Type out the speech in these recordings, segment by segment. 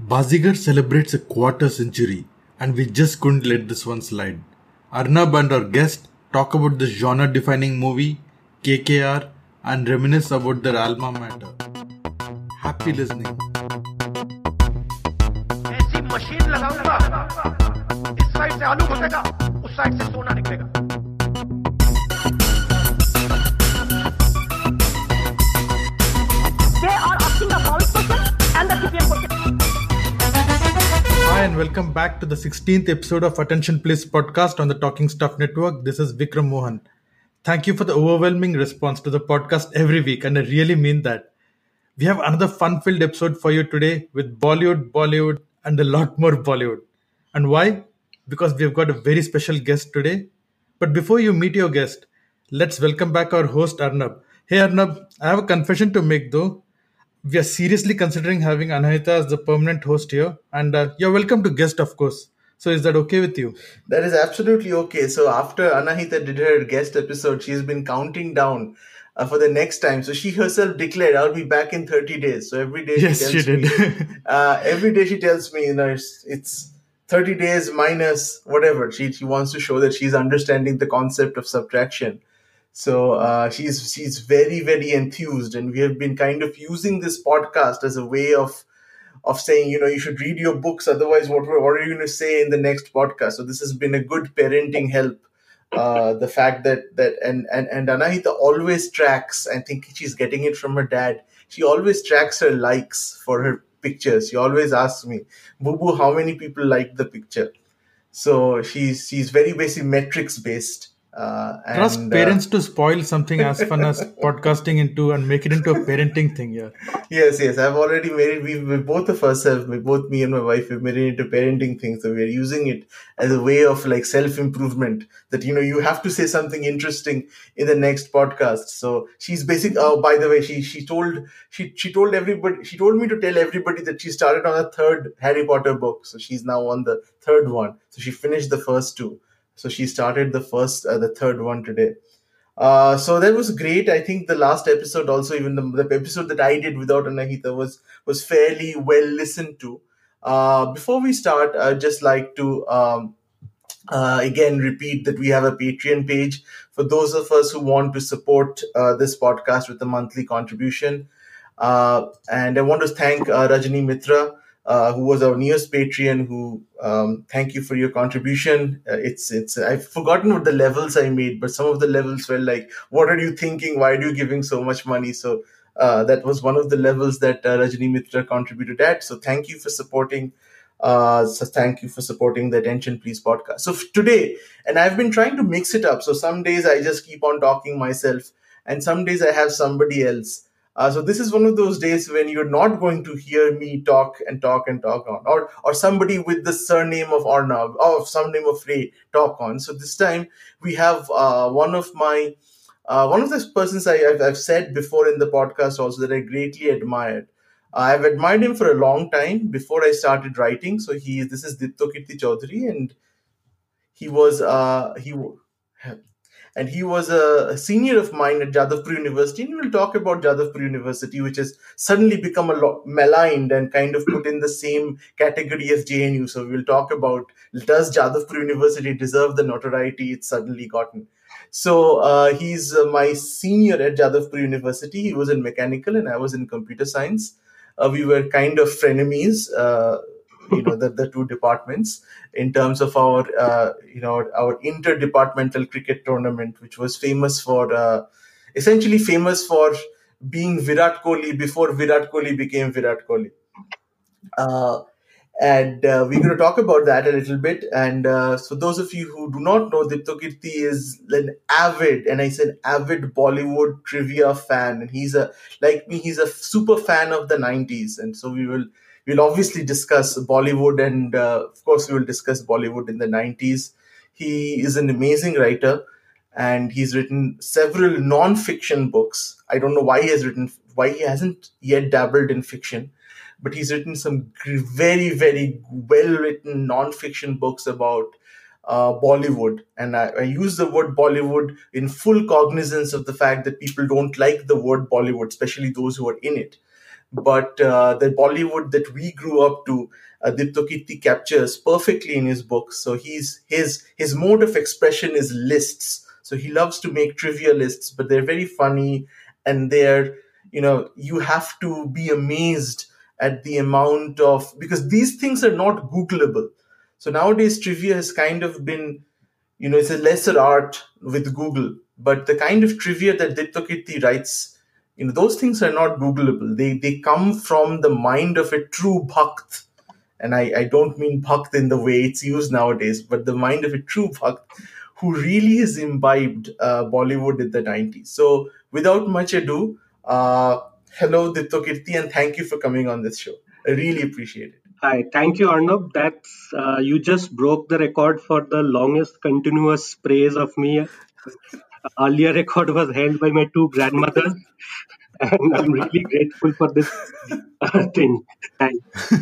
Bazigar celebrates a quarter century, and we just couldn't let this one slide. Arnab and our guest talk about the genre-defining movie, KKR, and reminisce about their alma mater. Happy listening. ऐसी मशीन लगाऊंगा, इस side से आलू घुसेगा, उस side से सोना निकलेगा. They are asking a foul question and the CPM question. Hi and welcome back to the 16th episode of Attention Please podcast on the Talking Stuff Network. This is Vikram Mohan. Thank you for the overwhelming response to the podcast every week, and I really mean that. We have another fun-filled episode for you today with Bollywood, and a lot more Bollywood. And why? Because we've got a very special guest today. But before you meet your guest, let's welcome back our host Arnab. Hey Arnab, I have a confession to make though. We are seriously considering having Anahita as the permanent host here, and you're welcome to guest, of course. So is that okay with you? That is absolutely okay. So after Anahita did her guest episode, she's been counting down for the next time. So she herself declared, "I'll be back in 30 days." So every day Yes, she she tells did. me, every day she tells me, it's 30 days minus whatever. She wants to show that she's understanding the concept of subtraction. So she's very, very enthused, and we have been kind of using this podcast as a way of saying, you should read your books. Otherwise, what are you going to say in the next podcast? So this has been a good parenting help. The fact that and Anahita always tracks. I think she's getting it from her dad. She always tracks her likes for her pictures. She always asks me, "Boo boo, how many people liked the picture?" So she's very basically metrics based. Trust parents to spoil something as fun as podcasting into and make it into a parenting thing. Yeah. Yes. I've already made it. We both of us have, both me and my wife, have made it into parenting things. So we're using it as a way of like self-improvement. That you have to say something interesting in the next podcast. So she's basically. Oh, by the way, she told everybody. She told me to tell everybody that she started on a third Harry Potter book. So she's now on the third one. So she finished the first two. So she started the third one today. So that was great. I think the last episode also, even the episode that I did without Anahita was fairly well listened to. Before we start, I'd just like to again repeat that we have a Patreon page for those of us who want to support this podcast with a monthly contribution. And I want to thank Rajani Mitra, who was our newest Patreon, who thank you for your contribution. It's I've forgotten what the levels I made, but some of the levels were like, what are you thinking? Why are you giving so much money? So that was one of the levels that Rajani Mitra contributed at. So thank you for supporting. Thank you for supporting the Attention Please podcast. So today, and I've been trying to mix it up. So some days I just keep on talking myself, and some days I have somebody else. So this is one of those days when you're not going to hear me talk on, or somebody with the surname of Arnab or surname of Ray talk on. So this time we have one of the persons I've said before in the podcast also that I greatly admired. I've admired him for a long time before I started writing. So this is Diptokirti Chaudhary, and he was a senior of mine at Jadavpur University. And we'll talk about Jadavpur University, which has suddenly become a lot maligned and kind of put in the same category as JNU. So we'll talk about, does Jadavpur University deserve the notoriety it's suddenly gotten? So he's my senior at Jadavpur University. He was in mechanical and I was in computer science. We were kind of frenemies, the two departments, in terms of our interdepartmental cricket tournament, which was essentially famous for being Virat Kohli before Virat Kohli became Virat Kohli. And we're going to talk about that a little bit. And so those of you who do not know, Diptokirti is an avid Bollywood trivia fan. And he's like me, he's a super fan of the 90s. And so we'll obviously discuss Bollywood, and of course we will discuss Bollywood in the 90s. He is an amazing writer, and he's written several non-fiction books. I don't know why he hasn't yet dabbled in fiction, but he's written some very, very well-written non-fiction books about Bollywood. And I use the word Bollywood in full cognizance of the fact that people don't like the word Bollywood, especially those who are in it. but the Bollywood that we grew up to, Dipto Kirti captures perfectly in his book. So his mode of expression is lists. So he loves to make trivia lists, but they're very funny, and they're, you have to be amazed at the amount of, because these things are not Googleable. So nowadays trivia has kind of been, it's a lesser art with Google, but the kind of trivia that Dipto Kirti writes, those things are not Googleable. They come from the mind of a true bhakt. And I don't mean bhakt in the way it's used nowadays, but the mind of a true bhakt who really has imbibed Bollywood in the 90s. So without much ado, hello Dipto Kirti, and thank you for coming on this show. I really appreciate it. Hi, thank you, Arnab. That's you just broke the record for the longest continuous praise of me. Earlier record was held by my two grandmothers, and I'm really grateful for this thing. Thanks.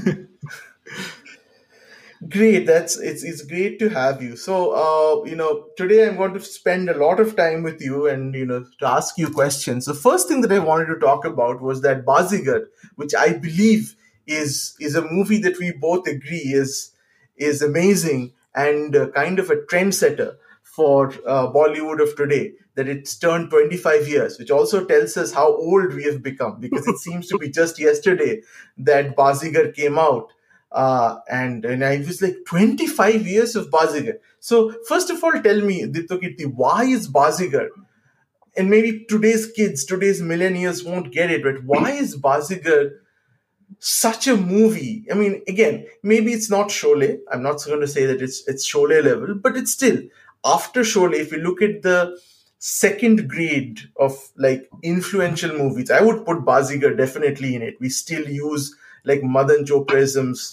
Great, it's great to have you. So today I'm going to spend a lot of time with you, and to ask you questions. The first thing that I wanted to talk about was that Bazigar, which I believe is a movie that we both agree is amazing and kind of a trendsetter for Bollywood of today. That it's turned 25 years, which also tells us how old we have become, because it seems to be just yesterday that Bazigar came out. And I was like, 25 years of Bazigar. So first of all, tell me, Dipto Kirti, why is Bazigar? And maybe today's millennials won't get it, but why is Bazigar such a movie? I mean, again, maybe it's not Sholay. I'm not going to say that it's Sholay level, but it's still, after Sholay, if you look at the second grade of like influential movies, I would put Bazigar definitely in it. We still use like Madan Chopraisms,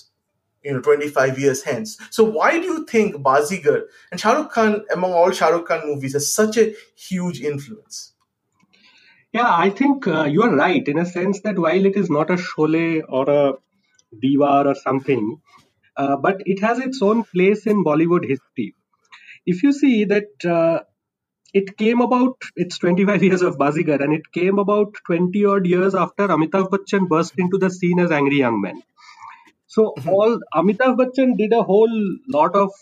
25 years hence. So why do you think Bazigar and Shah Rukh Khan, among all Shah Rukh Khan movies, has such a huge influence? Yeah, I think you are right in a sense that while it is not a Sholay or a Diwar or something, but it has its own place in Bollywood history. If you see that it came about, it's 25 years of Bazigar, and it came about 20 odd years after Amitabh Bachchan burst into the scene as Angry Young Man. So all Amitabh Bachchan did a whole lot of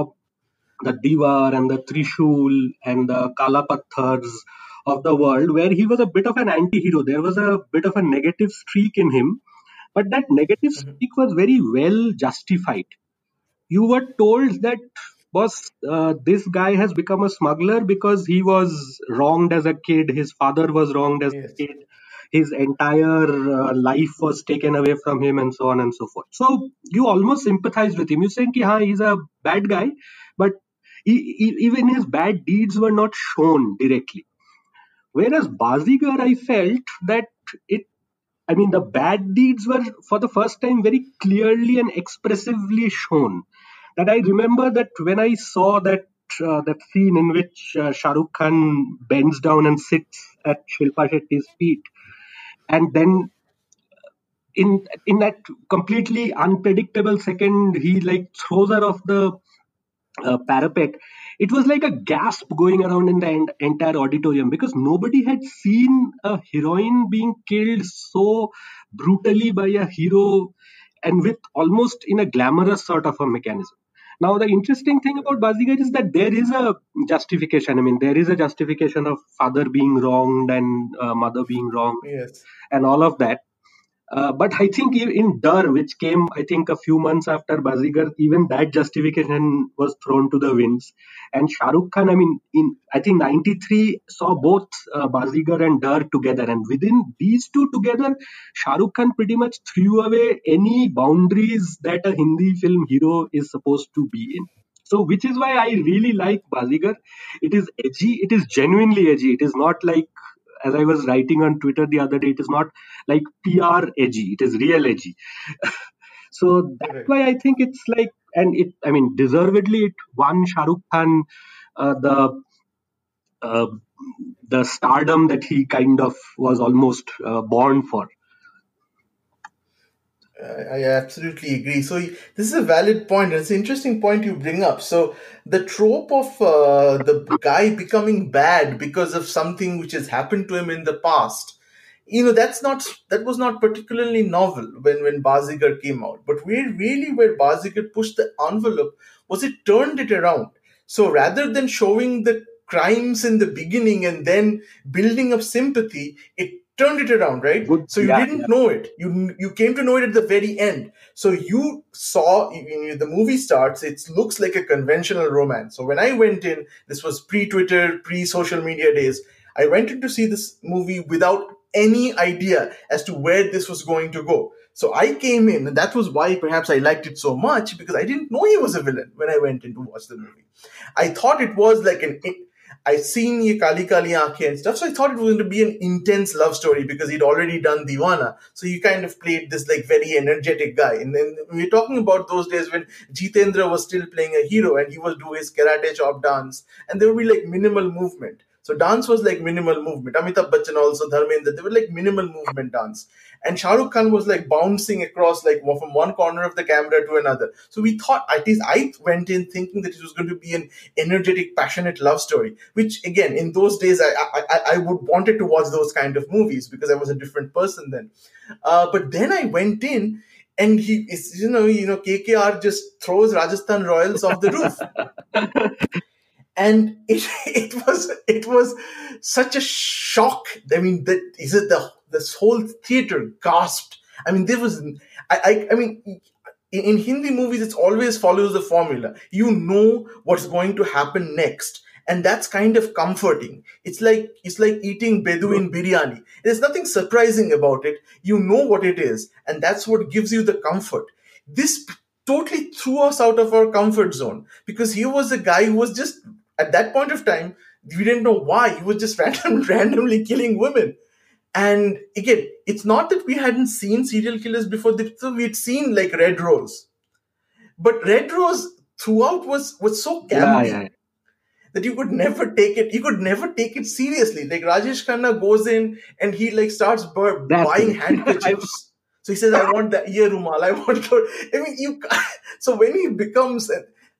the Diwar and the Trishul and the Kala Patthars of the world, where he was a bit of an anti-hero. There was a bit of a negative streak in him, but that negative streak was very well justified. You were told that, boss, this guy has become a smuggler because he was wronged as a kid, his father was wronged as a kid, his entire life was taken away from him, and so on and so forth. So you almost sympathize with him. You think he's a bad guy, but even his bad deeds were not shown directly. Whereas Bazigar, I felt that the bad deeds were for the first time very clearly and expressively shown. That I remember that when I saw that scene in which Shah Rukh Khan bends down and sits at Shilpa Shetty's feet, and then in that completely unpredictable second, he like throws her off the parapet. It was like a gasp going around in the entire auditorium, because nobody had seen a heroine being killed so brutally by a hero, and with almost in a glamorous sort of a mechanism. Now, the interesting thing about Bazigar is that there is a justification. There is a justification of father being wronged and mother being wronged, and all of that. But I think in Dar, which came, I think, a few months after Bazigar, even that justification was thrown to the winds. And Shah Rukh Khan, I think 93 saw both Bazigar and Dar together. And within these two together, Shah Rukh Khan pretty much threw away any boundaries that a Hindi film hero is supposed to be in. So, which is why I really like Bazigar. It is edgy. It is genuinely edgy. It is not like, as I was writing on Twitter the other day, it is not like PR edgy. It is real edgy. So that's why I think it's like, and deservedly it won Shah Rukh Khan the stardom that he kind of was almost born for. I absolutely agree. So this is a valid point. It's an interesting point you bring up. So the trope of the guy becoming bad because of something which has happened to him in the past that was not particularly novel when Bazigar came out. But where Bazigar pushed the envelope was it turned it around. So rather than showing the crimes in the beginning and then building up sympathy, it turned it around, right? Good. So you Yeah, didn't yeah. know it. You came to know it at the very end. So you saw when the movie starts, it looks like a conventional romance. So when I went in, this was pre-Twitter, pre-social media days. I went in to see this movie without any idea as to where this was going to go. So I came in, and that was why perhaps I liked it so much, because I didn't know he was a villain when I went in to watch the movie. I thought it was like I'd seen Ye Kali Kali Aankhein and stuff, so I thought it was going to be an intense love story because he'd already done Deewana. So he kind of played this like very energetic guy. And then we're talking about those days when Jitendra was still playing a hero and he was doing his karate chop dance, and there would be like minimal movement. So dance was like minimal movement. Amitabh Bachchan also, Dharmendra, they were like minimal movement dance. And Shah Rukh Khan was like bouncing across like from one corner of the camera to another. So we thought, at least I went in thinking that it was going to be an energetic, passionate love story, which again, in those days, I would wanted to watch those kind of movies because I was a different person then. But then I went in, and he is, KKR just throws Rajasthan Royals off the roof. And it was such a shock. I mean, this whole theater gasped. I mean, there was I mean, in Hindi movies, it always follows the formula. You know what's going to happen next, and that's kind of comforting. It's like eating Bedouin biryani. There's nothing surprising about it. You know what it is, and that's what gives you the comfort. This totally threw us out of our comfort zone, because he was a guy who was just, at that point of time, we didn't know why. He was just randomly killing women. And again, it's not that we hadn't seen serial killers before. We'd seen like Red Rose. But Red Rose throughout was so campy. Yeah. That you could never take it seriously. Like Rajesh Khanna goes in and he like starts buying handkerchiefs. So he says, I want the ear rumal. I want to, I mean, so when he becomes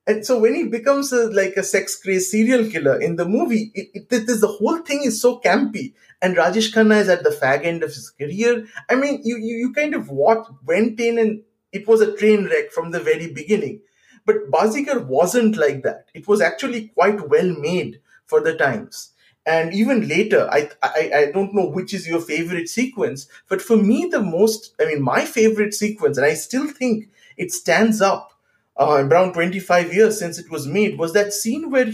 like a sex crazed serial killer in the movie, the whole thing is so campy. And Rajesh Khanna is at the fag end of his career. I mean, you kind of went in, and it was a train wreck from the very beginning. But Bazigar wasn't like that. It was actually quite well made for the times. And even later, I don't know which is your favorite sequence, but for me, my favorite sequence, and I still think it stands up around 25 years since it was made, was that scene where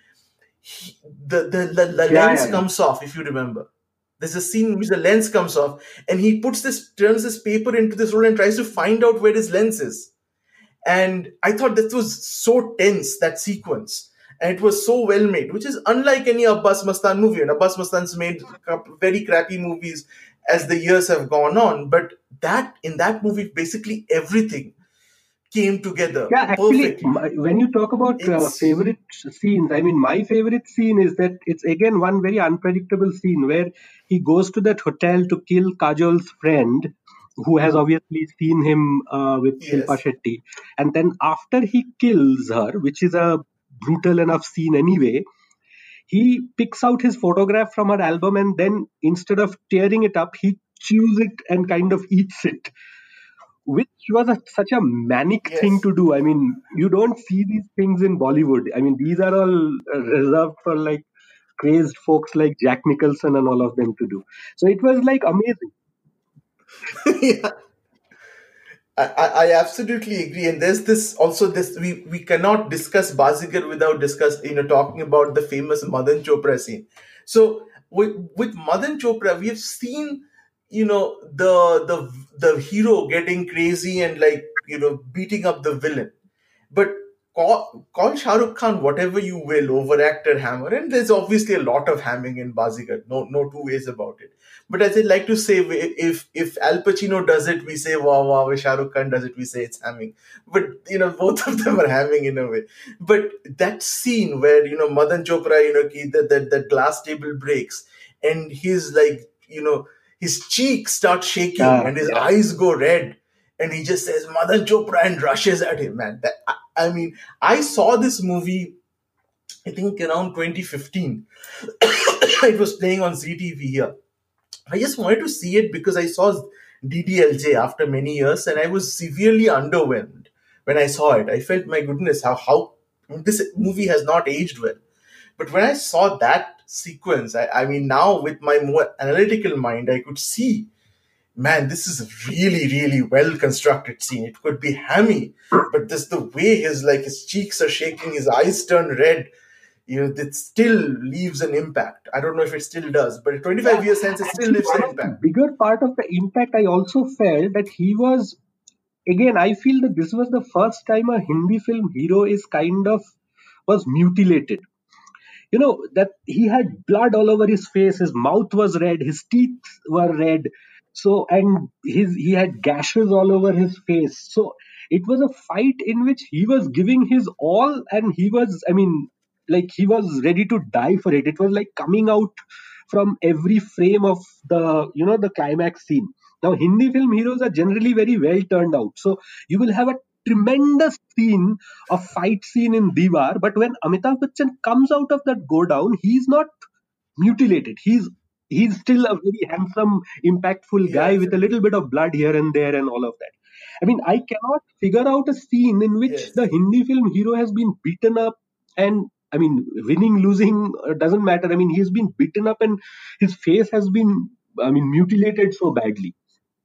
the lens comes off, if you remember. There's a scene in which the lens comes off, and he turns this paper into this roll and tries to find out where his lens is. And I thought that was so tense, that sequence. And it was so well made, which is unlike any Abbas Mastan movie. And Abbas Mastan's made very crappy movies as the years have gone on. But in that movie, basically everything came together. Yeah, actually, perfectly. when you talk about favorite scenes, I mean, my favorite scene is that it's again one very unpredictable scene where he goes to that hotel to kill Kajol's friend, who has obviously seen him with Shilpa Shetty. And then after he kills her, which is a brutal enough scene anyway, he picks out his photograph from her album, and then instead of tearing it up, he chews it and kind of eats it, which was such a manic thing to do. I mean, you don't see these things in Bollywood. I mean, these are all reserved for like crazed folks like Jack Nicholson and all of them to do. So it was like amazing. Yeah. I absolutely agree, and there's this we cannot discuss Bazigar without talking about the famous Madan Chopra scene. So with Madan Chopra, we have seen the hero getting crazy and beating up the villain, but call Shah Rukh Khan whatever you will, overactor, hammer, and there's obviously a lot of hamming in Bazigar, no two ways about it. But as I like to say, if Al Pacino does it, we say wow wow. If Shah Rukh Khan does it, we say it's hamming. But both of them are hamming in a way. But that scene where Madan Chopra, the glass table breaks, and he's like his cheeks start shaking and his eyes go red, and he just says Madan Chopra and rushes at him. Man, I mean, I saw this movie, I think around 2015. It was playing on ZTV here. I just wanted to see it because I saw DDLJ after many years, and I was severely underwhelmed when I saw it. I felt, my goodness, how this movie has not aged well. But when I saw that sequence, I mean, now with my more analytical mind, I could see, man, this is a really, really well constructed scene. It could be hammy, but this the way his cheeks are shaking, his eyes turn red. It still leaves an impact. I don't know if it still does, but in 25 years since, it still Actually, leaves one an of the impact. bigger part of the impact, I also felt that he was, again, I feel that this was the first time a Hindi film hero is kind of was mutilated. That he had blood all over his face, his mouth was red, his teeth were red, so, and he had gashes all over his face. So it was a fight in which he was giving his all, and he was, I mean, like, he was ready to die for it. It was like coming out from every frame of the climax scene. Now Hindi film heroes are generally very well turned out, so you will have a tremendous scene, a fight scene in Diwar, but when Amitabh Bachchan comes out of that go down, he's not mutilated. He's still a very handsome, impactful Yeah, guy with a absolutely. little bit of blood here and there and all of that. I mean, I cannot figure out a scene in which Yes. the Hindi film hero has been beaten up, and I mean, winning, losing doesn't matter. I mean, he's been beaten up and his face has been, I mean, mutilated so badly.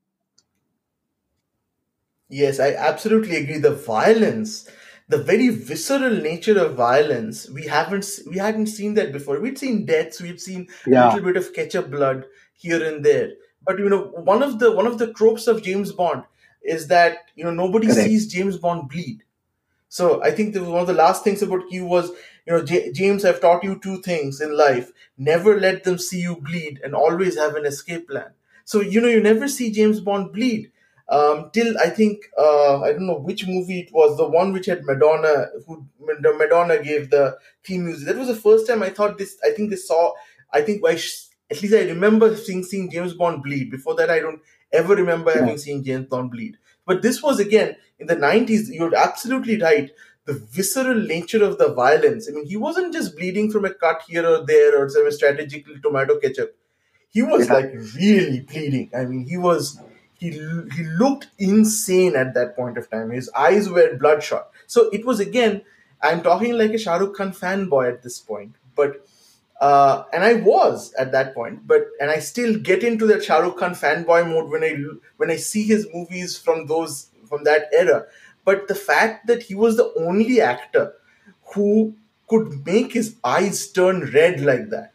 Yes, I absolutely agree. The violence, the very visceral nature of violence, we hadn't seen that before. We'd seen deaths, we'd seen a Yeah, little bit of ketchup blood here and there. But one of the tropes of James Bond is that nobody correct. sees James Bond bleed. So I think one of the last things about you was, James, I've taught you two things in life: never let them see you bleed, and always have an escape plan. So you never see James Bond bleed till I think I don't know which movie it was, the one which had Madonna, who Madonna gave the theme music. That was the first time I thought this. I think they saw. I think at least I remember seeing James Bond bleed. Before that, I don't ever remember Yeah. having seen James Bond bleed. But this was again in the 90s. You're absolutely right. The visceral nature of the violence. I mean, he wasn't just bleeding from a cut here or there or some strategically tomato ketchup. He was Yeah. like really bleeding. I mean, he looked insane at that point of time. His eyes were bloodshot. So it was again, I'm talking like a Shah Rukh Khan fanboy at this point, but and I was at that point, and I still get into that Shah Rukh Khan fanboy mode when I see his movies from that era. But the fact that he was the only actor who could make his eyes turn red like that,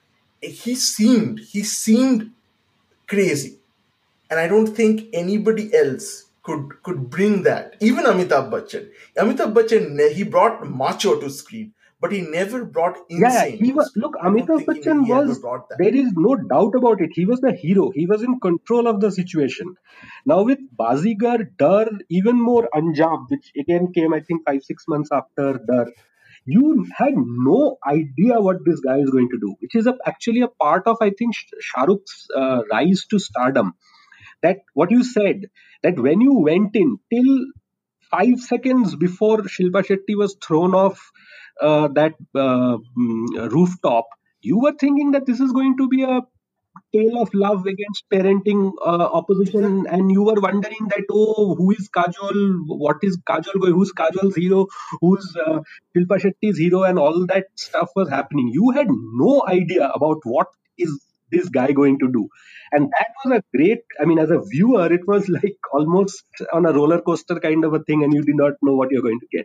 he seemed crazy, and I don't think anybody else could bring that. Even Amitabh Bachchan, he brought macho to screen, but he never brought Yeah, yeah, insane he to was. screen. Look, I don't Amitabh think Bachchan he ever was. brought that. There is no doubt about it. He was the hero. He was in control of the situation. Now with Bazigar, Dar, even more Anjam, which again came, I think, 5 6 months after Dar. You had no idea what this guy is going to do, which is actually a part of, I think, Shah Rukh's rise to stardom. That what you said, that when you went in till 5 seconds before Shilpa Shetty was thrown off that rooftop, you were thinking that this is going to be a tale of love against parenting opposition, Exactly. and you were wondering that, oh, who is Kajol, what is Kajol going, who's Kajol's hero, who's Shilpa Shetty's hero, and all that stuff was happening. You had no idea about what is this guy going to do, and that was a great, I mean, as a viewer, it was like almost on a roller coaster kind of a thing, and you did not know what you're going to get.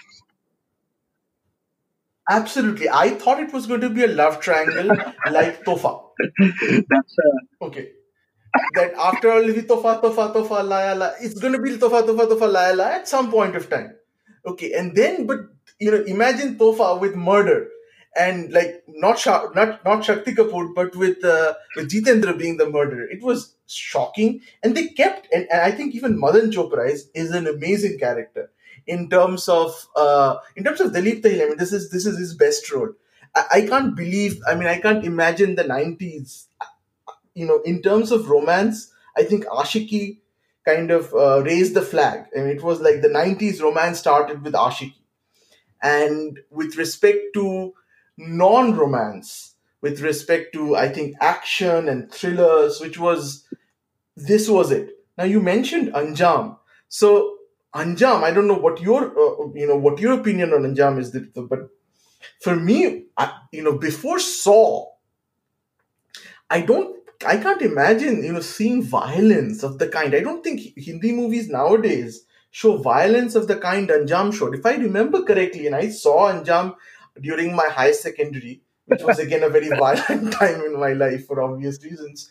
Absolutely. I thought it was going to be a love triangle like Tofa. That's Okay. That after all, it'll be Tofa, Tofa, Tofa, Laya, Laya. It's going to be Tofa, Tofa, Tofa, Laya, Laya at some point of time. Okay. And then, but, imagine Tofa with murder. And like not Shakti Kapoor, but with Jitendra being the murderer. It was shocking, and they kept, and I think even Madan Chopra is an amazing character in terms of Dalip Tahil. I mean, this is his best role. I can't believe. I mean, I can't imagine the 90s. In terms of romance, I think Ashiki kind of raised the flag. I mean, it was like the 90s romance started with Ashiki. And with respect to non romance, with respect to, I think, action and thrillers, this was it. Now you mentioned Anjam. So Anjam, I don't know what what your opinion on Anjam is, but for me, before Saw, I don't. I can't imagine, seeing violence of the kind. I don't think Hindi movies nowadays show violence of the kind Anjam showed. If I remember correctly, and I saw Anjam during my high secondary, which was again a very violent time in my life for obvious reasons.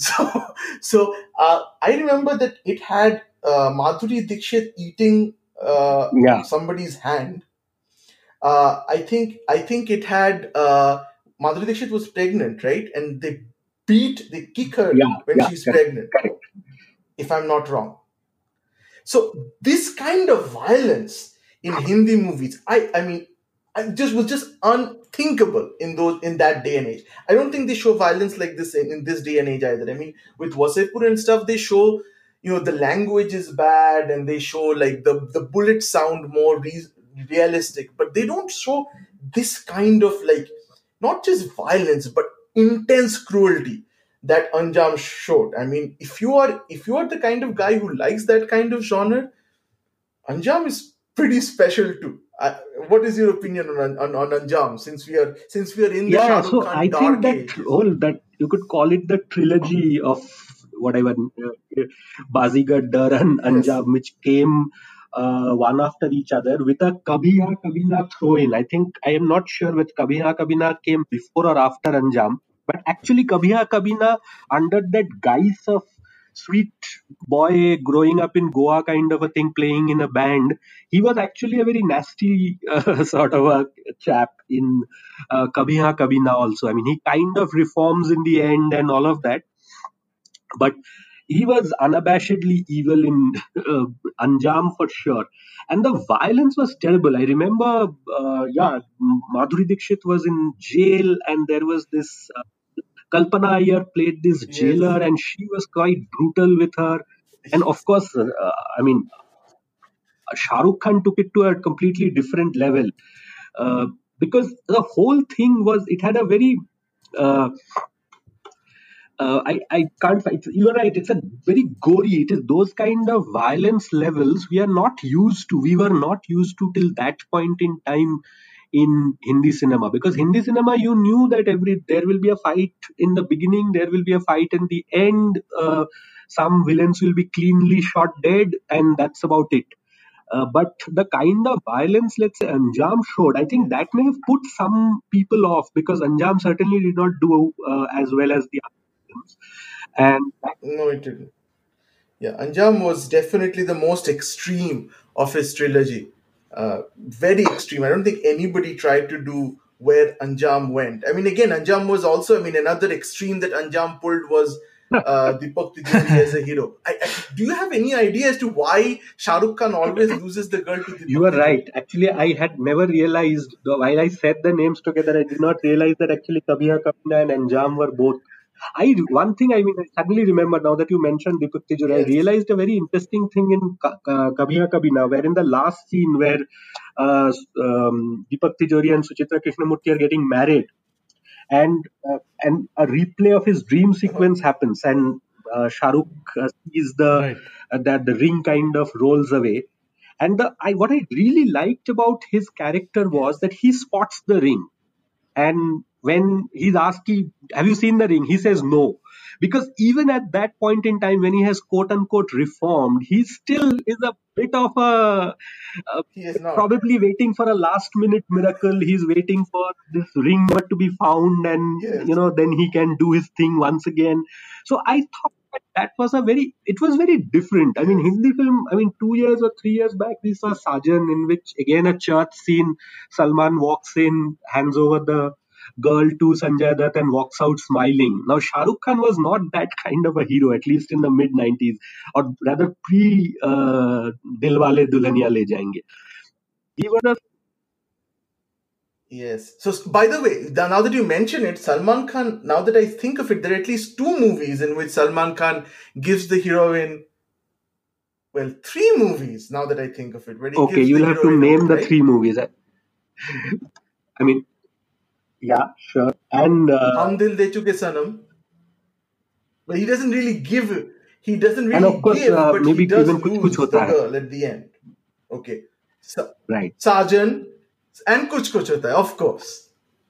So I remember that it had Madhuri Dixit eating Yeah, somebody's hand. I think it had Madhuri Dixit was pregnant, right? And they kick her yeah, when yeah, she's correct, pregnant, correct. if I'm not wrong. So this kind of violence in Hindi movies, I mean, I just was just unthinkable in that day and age. I don't think they show violence like this in this day and age either. I mean, with Wasepur and stuff, they show, the language is bad, and they show like the bullets sound more realistic, but they don't show this kind of, like, not just violence but intense cruelty that Anjam showed. I mean, if you are the kind of guy who likes that kind of genre, Anjam is pretty special too. What is your opinion on Anjam? Since we are in the Yeah, Shah yeah. Rukh So I Khan think dark that ages. whole that you could call it the trilogy of whatever Bazigar, Dar, and Yes, Anjam, which came one after each other with a Kabhi Ha Kabhi Na throw in. I think I am not sure whether Kabhi Ha Kabhi Na came before or after Anjam, but actually Kabhi Ha Kabhi Na, under that guise of sweet boy growing up in Goa kind of a thing, playing in a band, he was actually a very nasty sort of a chap in Kabhi Ha Kabhi Na also. I mean, he kind of reforms in the end and all of that, but he was unabashedly evil in Anjam for sure. And the violence was terrible. I remember, Madhuri Dixit was in jail, and there was this Kalpana Iyer played this yes, jailer, and she was quite brutal with her. And of course, I mean, Shah Rukh Khan took it to a completely different level, uh, because the whole thing was, it had a very uh, I can't find. You're right. It's a very gory. It is those kind of violence levels we are not used to. We were not used to till that point in time in Hindi cinema, because Hindi cinema, you knew that there will be a fight in the beginning, there will be a fight in the end. Some villains will be cleanly shot dead, and that's about it. But the kind of violence, let's say, Anjam showed, I think that may have put some people off, because Anjam certainly did not do as well as the other films. And no, it didn't. Yeah, Anjam was definitely the most extreme of his trilogy. Very extreme. I don't think anybody tried to do where Anjam went. I mean, again, Anjam was also, I mean, another extreme that Anjam pulled was Deepak Tijori as a hero. Do you have any idea as to why Shah Rukh Khan always loses the girl to you Deepak are right. Tijori? Actually, I had never realized, while I said the names together, I did not realize that actually Kabhi Ha Kabhi Na and Anjam were both. One thing, I mean, I suddenly remember now that you mentioned Deepak Tijori, I Yes. realized a very interesting thing in Kabhi Ha Kabhi Na, where in the last scene where Deepak Tijori and Suchitra Krishnamurti are getting married, and a replay of his dream sequence happens, and Shah Rukh sees Right. that the ring kind of rolls away, and what I really liked about his character was Yes. that he spots the ring, and when he's asked, have you seen the ring? He says no. Because even at that point in time, when he has quote unquote reformed, he still is a bit of a He is not. probably waiting for a last minute miracle. He's waiting for this ring never to be found, and Yes. then he can do his thing once again. So I thought that was it was very different. I mean, Yes. Hindi film, I mean, 2 years or 3 years back, we saw Sajan, in which again a church scene, Salman walks in, hands over the girl to Sanjay Dutt and walks out smiling. Now, Shah Rukh Khan was not that kind of a hero, at least in the mid 90s, or rather pre Dilwale Dulhania Le Jayenge. He was a Yes. So, by the way, now that you mention it, Salman Khan, now that I think of it, there are at least two movies in which Salman Khan gives the heroine, well, three movies, now that I think of it, where he okay. gives the You'll have to heroine away, name the right? three movies. I mean, Yeah, sure. And Hum Dil De Chuke Sanam. But he doesn't really give. He doesn't really of course, give, but he maybe does even Kuch Kuch lose the Hota Hai. girl at the end. Okay. So, Right. Sergeant and Kuch Kuch Hota Hai, of course.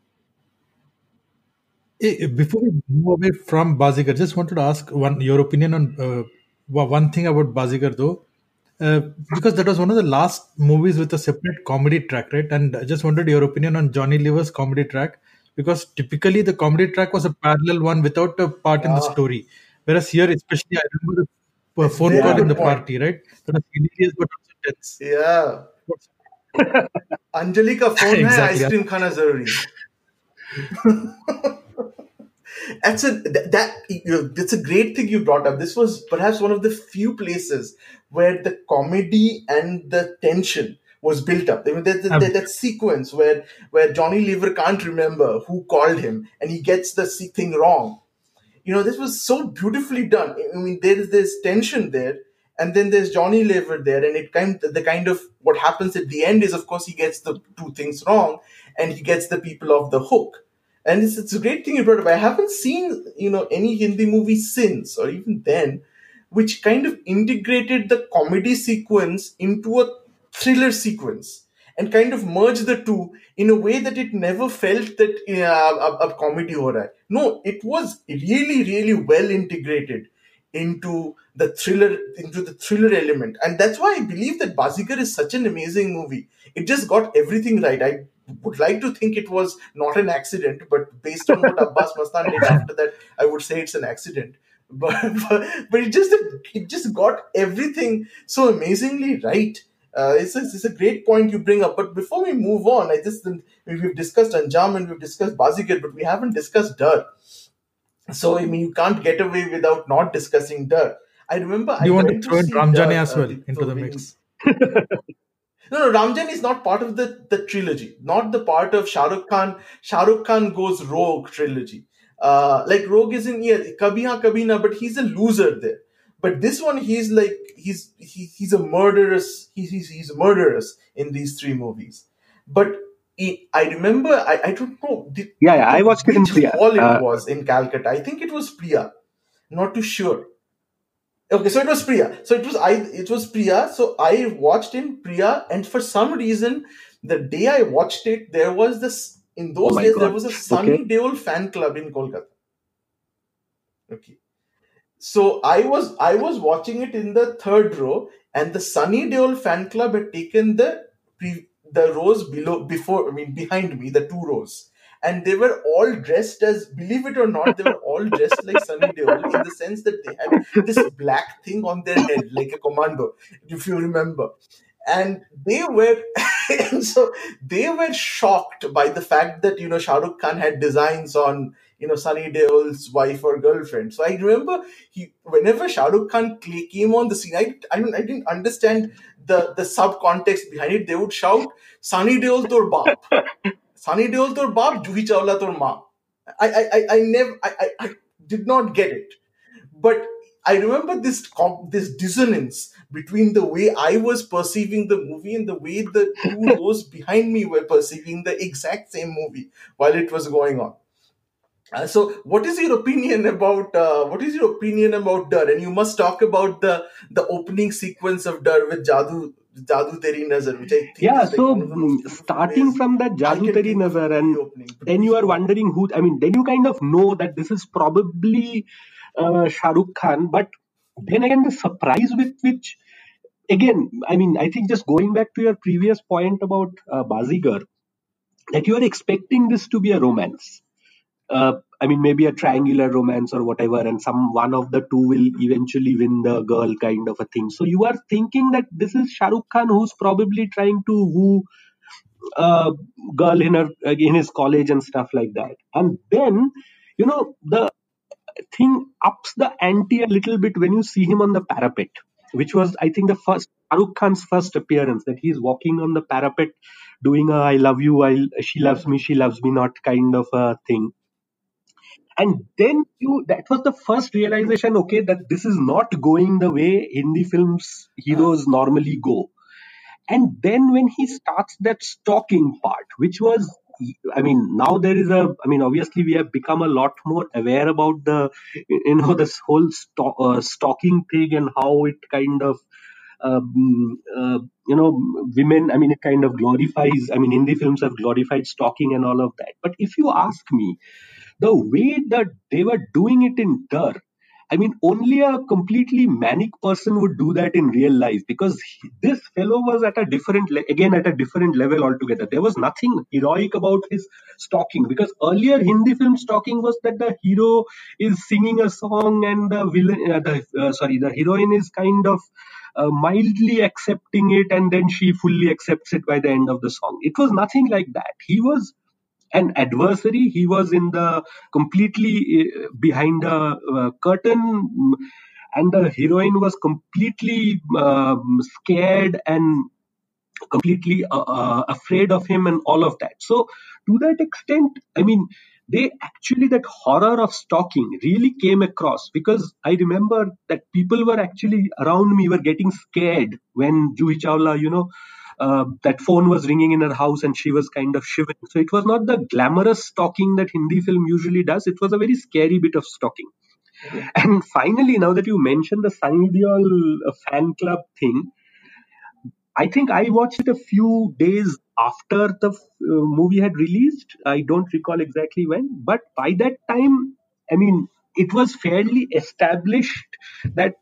Before we move away from Bazigar, just wanted to ask your opinion on one thing about Bazigar, though, because that was one of the last movies with a separate comedy track, right? And I just wanted your opinion on Johnny Lever's comedy track, because typically the comedy track was a parallel one without a part in the Yeah, story, whereas here, especially, I remember the it's phone very call Yeah. in the good point. party, right? That was hilarious but also tense. Yeah. Anjali का phone है Exactly. Ice cream खाना जरूरी That's that's a great thing you brought up. This was perhaps one of the few places where the comedy and the tension was built up. I mean, that sequence where Johnny Lever can't remember who called him and he gets the thing wrong. This was so beautifully done. I mean, there's tension there, and then there's Johnny Lever there, and the kind of what happens at the end is, of course, he gets the two things wrong, and he gets the people off the hook. And it's a great thing you brought up. I haven't seen any Hindi movie since, or even then, which kind of integrated the comedy sequence into a thriller sequence and kind of merged the two in a way that it never felt that a comedy ho raha hai. No, it was really, really well integrated into the thriller element, and that's why I believe that Bazigar is such an amazing movie. It just got everything right. I would like to think it was not an accident, but based on what Abbas Mastan did after that, I would say it's an accident. But it just got everything so amazingly right. It's a great point you bring up. But before we move on, we've discussed Anjam and we've discussed Bazigar, but we haven't discussed Dar. So I mean, you can't get away without not discussing Dar. I remember Do I you want to went to throw in see Ramjani Dar. as well into the mix? No, Ramjan is not part of the trilogy. Not the part of Shah Rukh Khan. Shah Rukh Khan goes rogue trilogy. Like Rogue is in Kabhi Haan Kabhi Na, but he's a loser there. But this one, he's like he's a murderous. He's murderous in these three movies. But I remember I don't know Yeah, I watched it in which Priya. hall it was in Calcutta. I think it was Priya. Not too sure. Okay, so it was Priya. So it was Priya. So I watched in Priya, and for some reason, the day I watched it, there was this in Oh those my days there God. was a Okay. Sunny Deol fan club in Kolkata. Okay. So I was watching it in the third row, and the Sunny Deol fan club had taken the rows behind me, the two rows, and they were all dressed as, believe it or not, they were all dressed like Sunny Deol in the sense that they had this black thing on their head like a commando, if you remember. And they were and so they were shocked by the fact that Shah Rukh Khan had designs on Sunny Deol's wife or girlfriend. So I remember whenever Shah Rukh Khan came on the scene, I didn't understand the sub context behind it. They would shout, "Sunny Deol tor baap, Sunny Deol tor baap, Juhi Chawla tor maa." I never I did not get it, but I remember this dissonance between the way I was perceiving the movie and the way the two rows behind me were perceiving the exact same movie while it was going on. So, what is your opinion about Dar? And you must talk about the opening sequence of Dar with Jadoo Teri Nazar, which I think Yeah, is like so one of the most beautiful starting ways from that I Jadoo can Teri think of Nazar, a and movie opening. But then please you are go on. wondering who, then you kind of know that this is probably Shah Rukh Khan, but then again, the surprise with which, again, I think just going back to your previous point about Bazigar, that you are expecting this to be a romance. Maybe a triangular romance or whatever, and one of the two will eventually win the girl, kind of a thing. So you are thinking that this is Shah Rukh Khan who's probably trying to woo a girl in his college and stuff like that. And then, the thing ups the ante a little bit when you see him on the parapet, which was, I think, the first Shah Rukh Khan's first appearance, that he's walking on the parapet doing a "I love you, she loves me not" kind of a thing. And then that was the first realization, okay, that this is not going the way Hindi films heroes normally go. And then when he starts that stalking part, which was I mean, now there is obviously we have become a lot more aware about this whole stalking thing and how it kind of, women, it kind of glorifies, Hindi films have glorified stalking and all of that. But if you ask me, the way that they were doing it in Dar, only a completely manic person would do that in real life, because this fellow was at a at a different level altogether. There was nothing heroic about his stalking, because earlier Hindi film stalking was that the hero is singing a song and the villain, the heroine is kind of mildly accepting it, and then she fully accepts it by the end of the song. It was nothing like that. He was an adversary. He was in the completely behind a curtain, and the heroine was completely scared and completely afraid of him and all of that. So to that extent, they actually, that horror of stalking really came across, because I remember that people were actually around me were getting scared when Juhi Chawla, that phone was ringing in her house and she was kind of shivering. So it was not the glamorous stalking that Hindi film usually does. It was a very scary bit of stalking. And finally, now that you mentioned the Sunny Deol fan club thing, I think I watched it a few days after the movie had released. I don't recall exactly when, but by that time, it was fairly established that,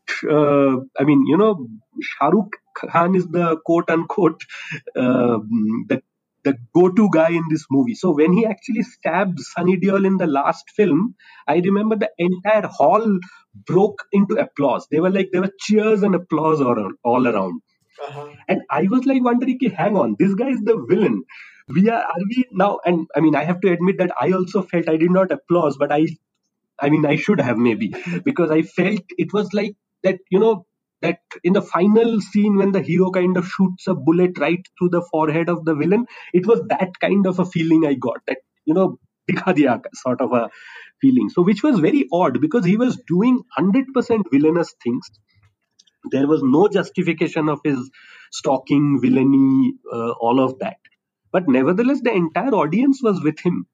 Shah Rukh Khan is the quote unquote the the go-to guy in this movie. So when he actually stabbed Sunny Deol in the last film, I remember the entire hall broke into applause. There were cheers and applause all around. Uh-huh. And I was like wondering, hang on, this guy is the villain. Are we now? And I have to admit that I also felt I did not applause, but I should have maybe, because I felt it was like that, that in the final scene when the hero kind of shoots a bullet right through the forehead of the villain, it was that kind of a feeling I got, that, dikha diya sort of a feeling. So which was very odd, because he was doing 100% villainous things. There was no justification of his stalking, villainy, all of that. But nevertheless, the entire audience was with him.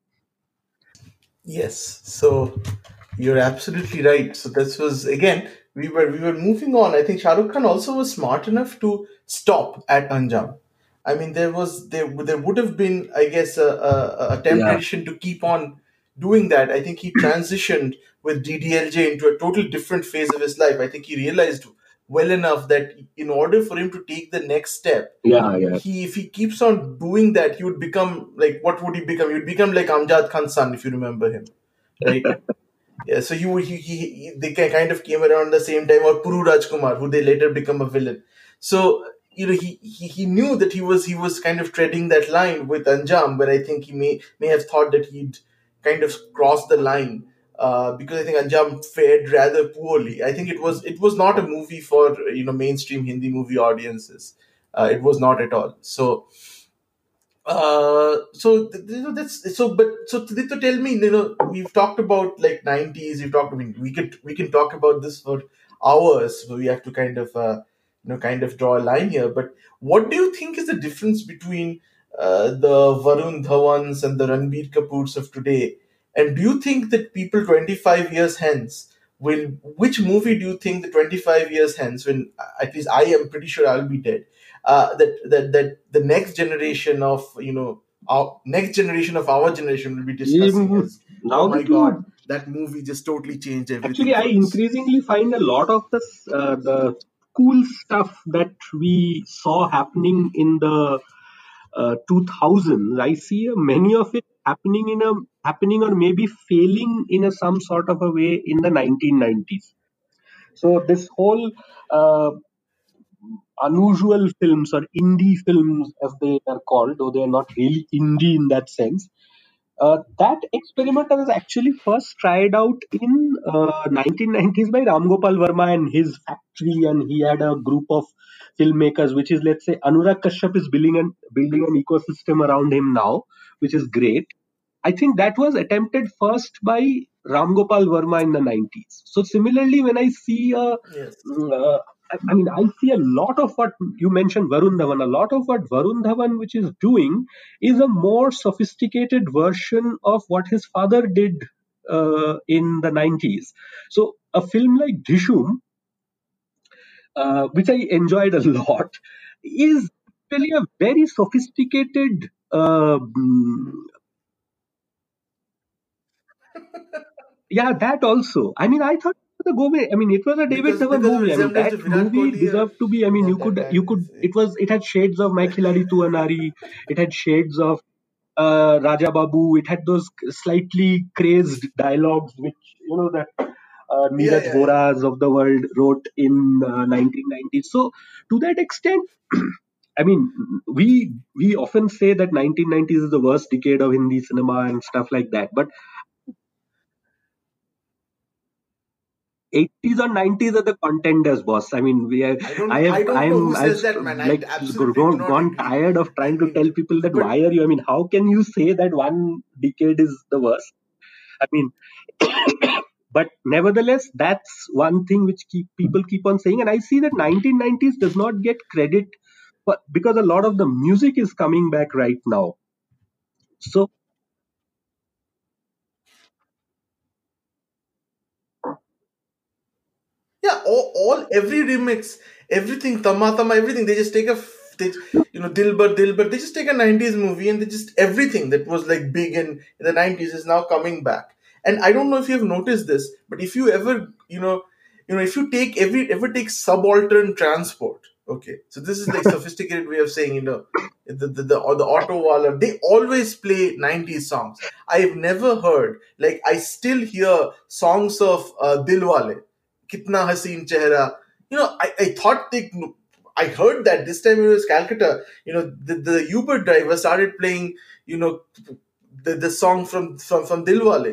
Yes, so you're absolutely right. So this was, again, we were moving on. I think Shah Rukh Khan also was smart enough to stop at Anjam. There would have been, I guess, a temptation to keep on doing that. I think he transitioned with DDLJ into a total different phase of his life. I think he realized well enough that in order for him to take the next step, if he keeps on doing that, he would become like, what would he become? He would become like Amjad Khan's son, if you remember him, right? Yeah, so they kind of came around the same time, or Puru Rajkumar, who they later become a villain. So he knew that he was kind of treading that line with Anjam, but I think he may have thought that he'd kind of crossed the line, because I think Anjam fared rather poorly. I think it was not a movie for mainstream Hindi movie audiences. It was not at all. So. That's so. But so to tell me, we've talked about like 90s. We can talk about this for hours. So we have to kind of draw a line here. But what do you think is the difference between the Varun Dhawans and the Ranbir Kapoors of today? And do you think that people 25 years hence which movie do you think the 25 years hence, when at least I am pretty sure I'll be dead, that the next generation of our generation will be discussing as, now oh my that you- god, that movie just totally changed everything. Actually, I for us. increasingly find a lot of the cool stuff that we saw happening in the 2000s. I see many of it happening or maybe failing in some sort of a way in the 1990s. So this whole unusual films, or indie films as they are called, though they are not really indie in that sense, that experiment was actually first tried out in 1990s by Ram Gopal Verma and his factory, and he had a group of filmmakers, which is, let's say, Anurag Kashyap is building an ecosystem around him now, which is great. I think that was attempted first by Ram Gopal Verma in the 90s. So similarly, when I see Yes. I mean, I see a lot of what you mentioned, Varun Dhawan. A lot of what Varun Dhawan, which is doing, is a more sophisticated version of what his father did in the 90s. So, a film like Dishum, which I enjoyed a lot, is really a very sophisticated. Yeah, that also. I mean, I thought it was a go. I mean, it was a David Dhawan Because of movie. I mean, resemblance that to Virat movie Kohli. deserved to be. I mean, you could. It was. It had shades of My Khiladi Tu Anari. It had shades of Raja Babu. It had those slightly crazed dialogues, which that Yeah, Neeraj yeah, yeah. Voras of the world wrote in 1990s. So to that extent, I mean, we often say that 1990s is the worst decade of Hindi cinema and stuff like that, but 80s or 90s are the contenders, boss. I mean, I don't know who I've says that, man. I like absolutely do not gone agree. tired of I trying to mean, tell people that but why are you? I mean, how can you say that one decade is the worst? I mean, but nevertheless, that's one thing which people keep on saying, and I see that 1990s does not get credit because a lot of the music is coming back right now. So yeah, every remix, everything, Tama Tama, everything. They just take Dilbar Dilbar. They just take a '90s movie and they just everything that was like big in the '90s is now coming back. And I don't know if you have noticed this, but if you ever, if you ever take subaltern transport, okay, so this is like sophisticated way of saying, or the auto wala, they always play '90s songs. I've never heard, like, I still hear songs of Dilwale, Kitna Haseen Chehra. I thought I heard that this time it was Calcutta. The Uber driver started playing, you know, the song from Dilwale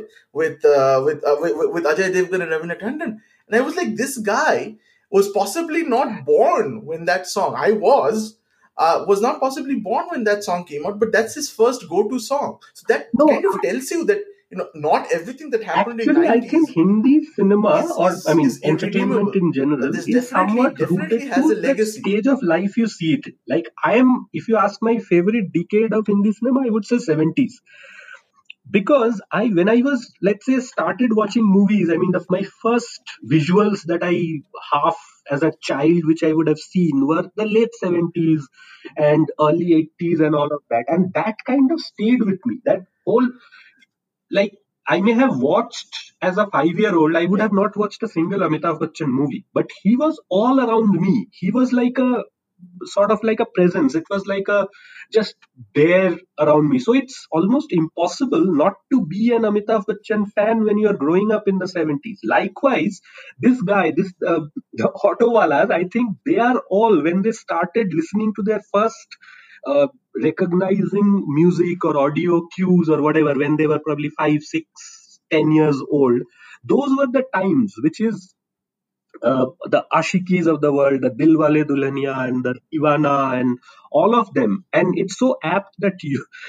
with Ajay Devgan and Ravina Tandon, and I was like, this guy was possibly not born when that song. I was not possibly born when that song came out, but that's his first go-to song. So that no, kind of tells you that not everything that happened in actually, I think '90s Hindi cinema, or I mean, is entertainment irredeemable. in general, This is somewhat definitely rooted has a to that legacy. stage of life you see it. Like, if you ask my favorite decade of Hindi cinema, I would say 70s. Because when I was, let's say, started watching movies, I mean, my first visuals that I half as a child, which I would have seen, were the late 70s and early 80s and all of that. And that kind of stayed with me. That whole, like, I may have watched as a 5-year old, I would have not watched a single Amitabh Bachchan movie, but he was all around me. He was like a sort of like a presence. It was like a just there around me. So it's almost impossible not to be an Amitabh Bachchan fan when you're growing up in the 70s. Likewise, this guy, the Autowalas, I think they are all, when they started listening to their first uh, recognizing music or audio cues or whatever, when they were probably 5, 6, 10 years old, those were the times which is the Ashikis of the world, the Dilwale Dulhania and the Ivana and all of them. And it's so apt that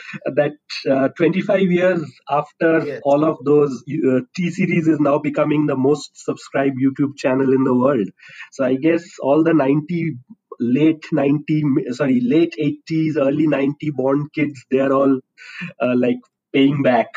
25 years after Yes. all of those, T series is now becoming the most subscribed YouTube channel in the world. So I guess all the late 80s, early 90 born kids, they're all like paying back.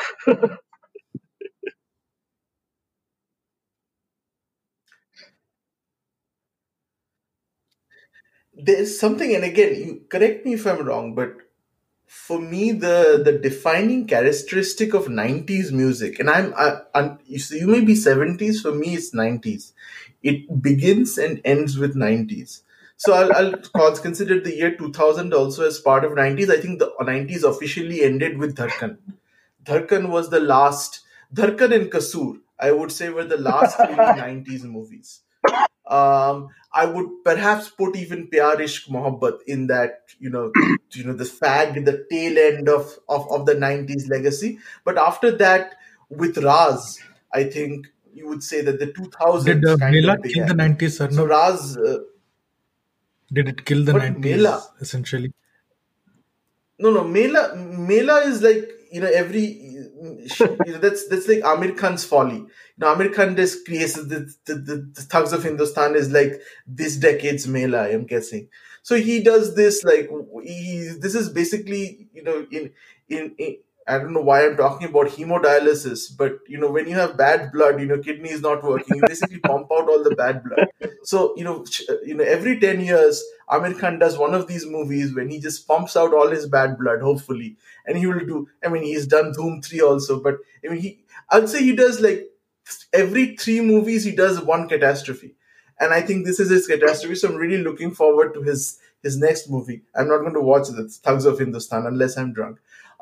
There's something, and again, you correct me if I'm wrong, but for me, the defining characteristic of '90s music, and you may be '70s. For me, it's '90s. It begins and ends with '90s. So consider the year 2000 also as part of '90s. I think the '90s officially ended with Dharkan. Dharkan was the last. Dharkan and Kasoor, I would say, were the last really '90s movies. I would perhaps put even Pyar Ishq Mohabbat in that, the fag, the tail end of the '90s legacy. But after that, with Raz, I think you would say that the Did 2000s kind Mela of kill the began. 90s, So Arnav? Raz, Did it kill the but Mela, 90s essentially? no, Mela is like, every that's like Amir Khan's folly. Amir Khan just creates the Thugs of Hindustan is like this decade's Mela, I'm guessing. So he does this like this is basically in I don't know why I'm talking about hemodialysis, but when you have bad blood, kidney is not working. You basically pump out all the bad blood. So every 10 years, Amir Khan does one of these movies when he just pumps out all his bad blood, hopefully, and he will do. I mean, he's done Dhoom 3 also, but I mean, I'd say he does like every 3 movies he does one catastrophe, and I think this is his catastrophe. So I'm really looking forward to his next movie. I'm not going to watch the Thugs of Hindustan unless I'm drunk.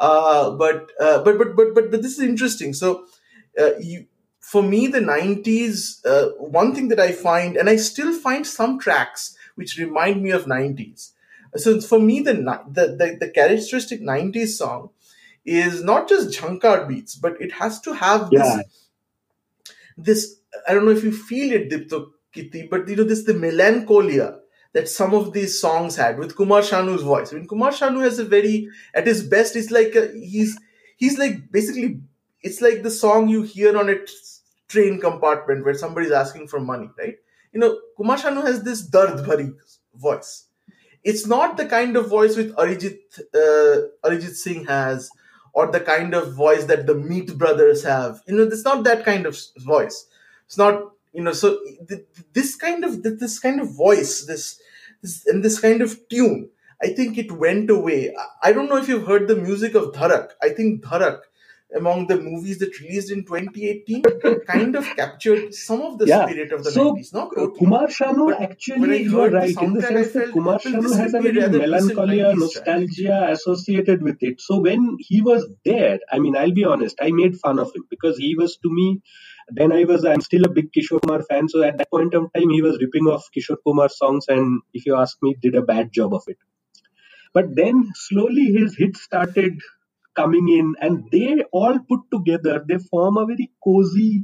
But this is interesting. So, for me, the 90s, one thing that I find, and I still find some tracks which remind me of 90s. So for me, the characteristic 90s song is not just jhankar beats, but it has to have Yeah, this. I don't know if you feel it, Dipto Kitty, but this the melancholia that some of these songs had with Kumar Shanu's voice. I mean, Kumar Shanu has a very, at his best, it's like he's like basically, it's like the song you hear on a train compartment where somebody's asking for money, right? Kumar Shanu has this dard bhari voice. It's not the kind of voice which Arijit Singh has, or the kind of voice that the Meat Brothers have. It's not that kind of voice. It's not, so this kind of voice, this kind of tune, I think it went away. I don't know if you've heard the music of Dharak. I think Dharak, among the movies that released in 2018, kind of captured some of the yeah. spirit of the So 90s. Not totally. Kumar Shanu, But when I actually, you are heard the right in the soundtrack, I sense that felt, Kumar well, Shanu this has could a be a very rather decent melancholia, 90s track. nostalgia associated with it. So when he was there, I mean, I'll be honest, I made fun of him because he was to me. Then I'm still a big Kishore Kumar fan. So at that point of time, he was ripping off Kishore Kumar songs, and if you ask me, did a bad job of it. But then slowly his hits started coming in, and they all put together, they form a very cozy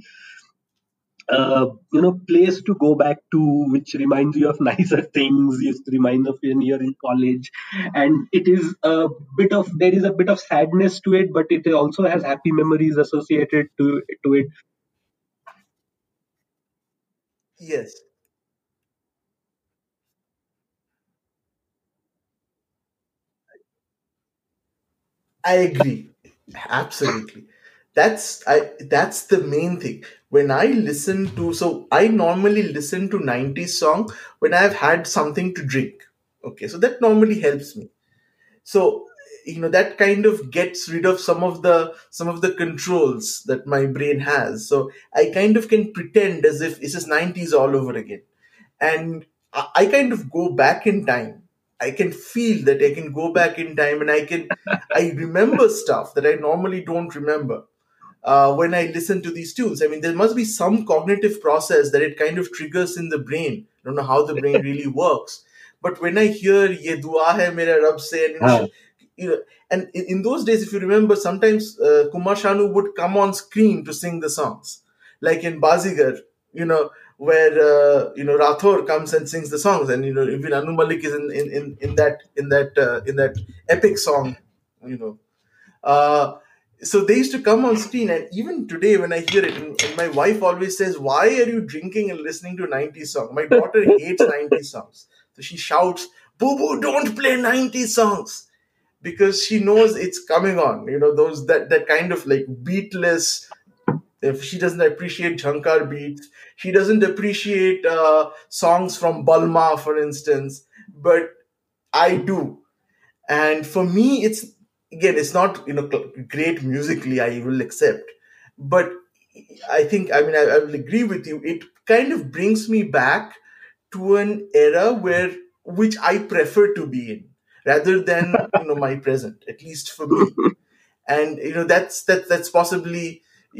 place to go back to, which reminds you of nicer things. It reminds of when you're in college, and it is a bit of there is a bit of sadness to it, but it also has happy memories associated to it. Yes, I agree. Absolutely. That's the main thing. When I listen to, so I normally listen to 90s song when I've had something to drink. Okay, so that normally helps me. So that kind of gets rid of some of the controls that my brain has. So I kind of can pretend as if it's just 90s all over again. And I kind of go back in time. I can feel that I can go back in time, and I remember stuff that I normally don't remember when I listen to these tunes. I mean, there must be some cognitive process that it kind of triggers in the brain. I don't know how the brain really works, but when I hear "Ye dua hai mere Rab se," and Ah, you know, and in those days, if you remember, sometimes Kumar Shanu would come on screen to sing the songs, like in Bazigar, where Rathor comes and sings the songs, and even Anu Malik is in that epic song, you know. Uh, so they used to come on screen, and even today when I hear it, and my wife always says, "Why are you drinking and listening to 90s song?" My daughter hates 90s songs, so she shouts, "Boo boo, don't play 90s songs," because she knows it's coming on. Those that kind of like beatless. If she doesn't appreciate Jhankar beats, she doesn't appreciate songs from Balma, for instance. But I do, and for me, it's not great musically. I will accept, but I think I will agree with you. It kind of brings me back to an era which I prefer to be in rather than my present, at least for me. And that's possibly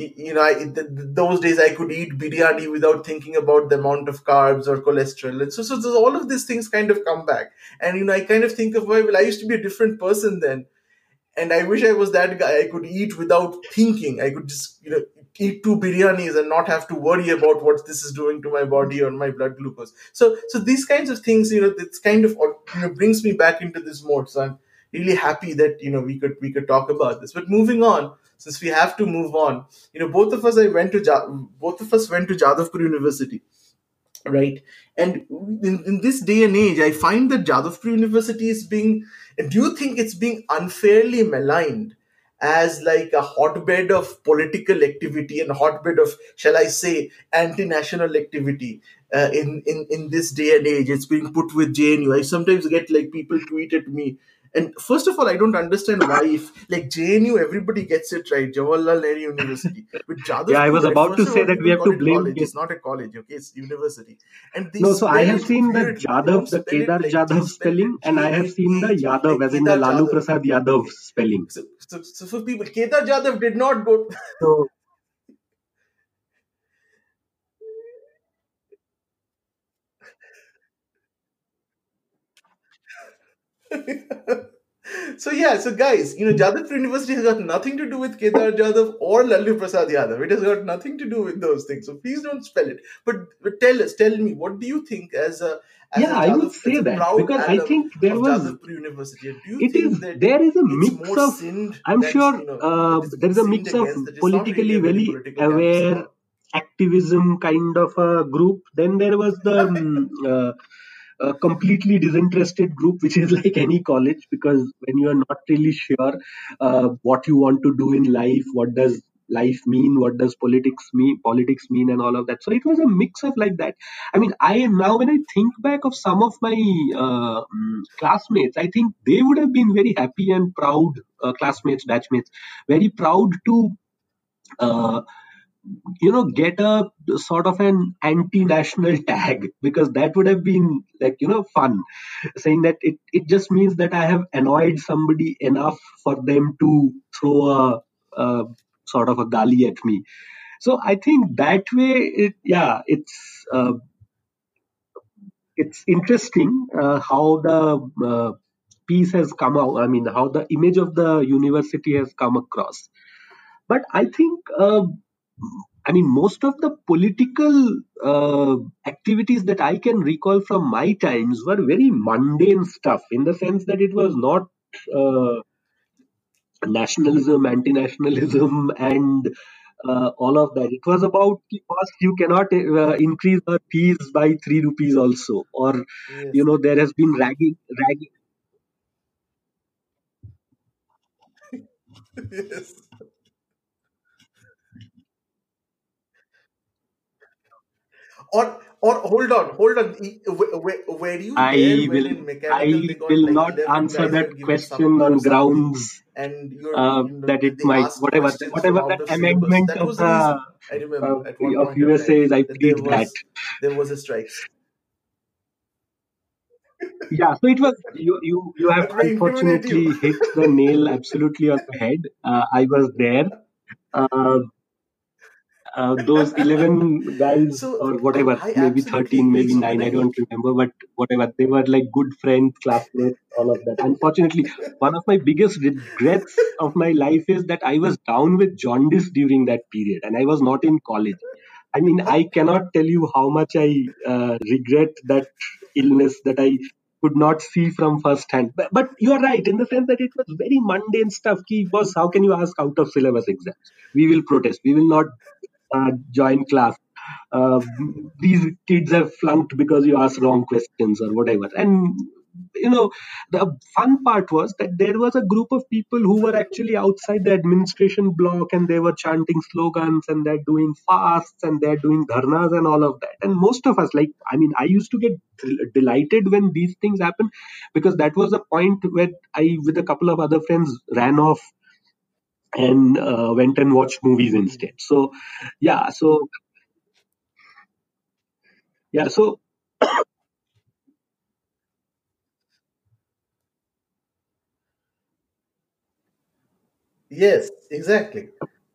those days I could eat biryani without thinking about the amount of carbs or cholesterol, and so there's all of these things kind of come back. And I kind of think of, well, I used to be a different person then, and I wish I was that guy. I could eat without thinking. I could just eat 2 biryanis and not have to worry about what this is doing to my body or my blood glucose. So these kinds of things, it's kind of brings me back into this mode. So really happy that we could talk about this. But moving on, since we have to move on, both of us went to Jadavpur University, right? And in this day and age, I find that Jadavpur University is being, do you think it's being unfairly maligned as like a hotbed of political activity and a hotbed of, shall I say, anti-national activity? In this day and age, it's being put with JNU. I sometimes get like people tweet at me. And first of all, I don't understand why, if like JNU, everybody gets it right, Jawaharlal Nehru University. With Yeah, I was Jadavpur, about to first of say all, that we people have call to it blame. college. It's not a college, okay? It's university. And they No, so I spell have it seen the weird. They don't Jadhav, the spell it Kedar like they Jadhav spell it spelling, with and I have seen the JAH, Yadav, like as in the Kedar Lalu Jadhav. Prasad Yadav Okay. spelling. So for people, Kedar Jadhav did not go. So So yeah, so guys, Jadavpur University has got nothing to do with Kedar Jadhav or Lalu Prasad Yadav. It has got nothing to do with those things. So please don't spell it. But tell me, what do you think as yeah, a I would Jadhav, as say a that proud because I alum think there of was, Jadavpur University? Do you it think is, that there is a it's mix more of, sinned I'm that sure it has there been is a sinned mix of against, that it's not really politically a very very political campus at aware all? activism kind of a group. Then there was the a completely disinterested group, which is like any college, because when you are not really sure what you want to do in life, what does life mean, what does politics mean, and all of that. So it was a mix of like that. I mean, I am now, when I think back of some of my classmates, I think they would have been very happy and proud, classmates, batchmates, very proud to uh, get a sort of an anti-national tag, because that would have been like, fun, saying that it just means that I have annoyed somebody enough for them to throw a sort of a gali at me. So I think that way, it's interesting how the piece has come out. I mean, how the image of the university has come across. But I think, I mean, most of the political activities that I can recall from my times were very mundane stuff, in the sense that it was not uh, nationalism, anti-nationalism, and all of that. It was about, "Boss, you cannot increase our fees by 3 rupees also," or Yes. there has been ragging. Yes. Or hold on. Were you there I when will in mechanical I they got will like not 11 answer guys that were given question something or on something, grounds and that it they might, asked whatever questions from whatever out the of syllabus? amendment That of was the the reason. I remember at one of point of USA time is, I that plead that. there was a strike. Yeah, so it was, you have That may incriminate you. unfortunately hit the nail absolutely on the head. I was there. Uh, those 11 guys, So or whatever, I maybe absolutely 13, agree. maybe So when 9, I don't remember, but whatever, they were like good friends, classmates, all of that. Unfortunately, one of my biggest regrets of my life is that I was down with jaundice during that period, and I was not in college. I mean, I cannot tell you how much I regret that illness, that I could not see from first hand. But you are right in the sense that it was very mundane stuff. Ki, boss, how can you ask out of syllabus exams? We will protest. We will not join class. Uh, these kids have flunked because you asked wrong questions or whatever. And the fun part was that there was a group of people who were actually outside the administration block, and they were chanting slogans, and they're doing fasts, and they're doing dharnas and all of that. And most of us, like, I mean, I used to get delighted when these things happen, because that was a point where I, with a couple of other friends, ran off and went and watched movies instead. So yeah, so yeah, so yes, exactly.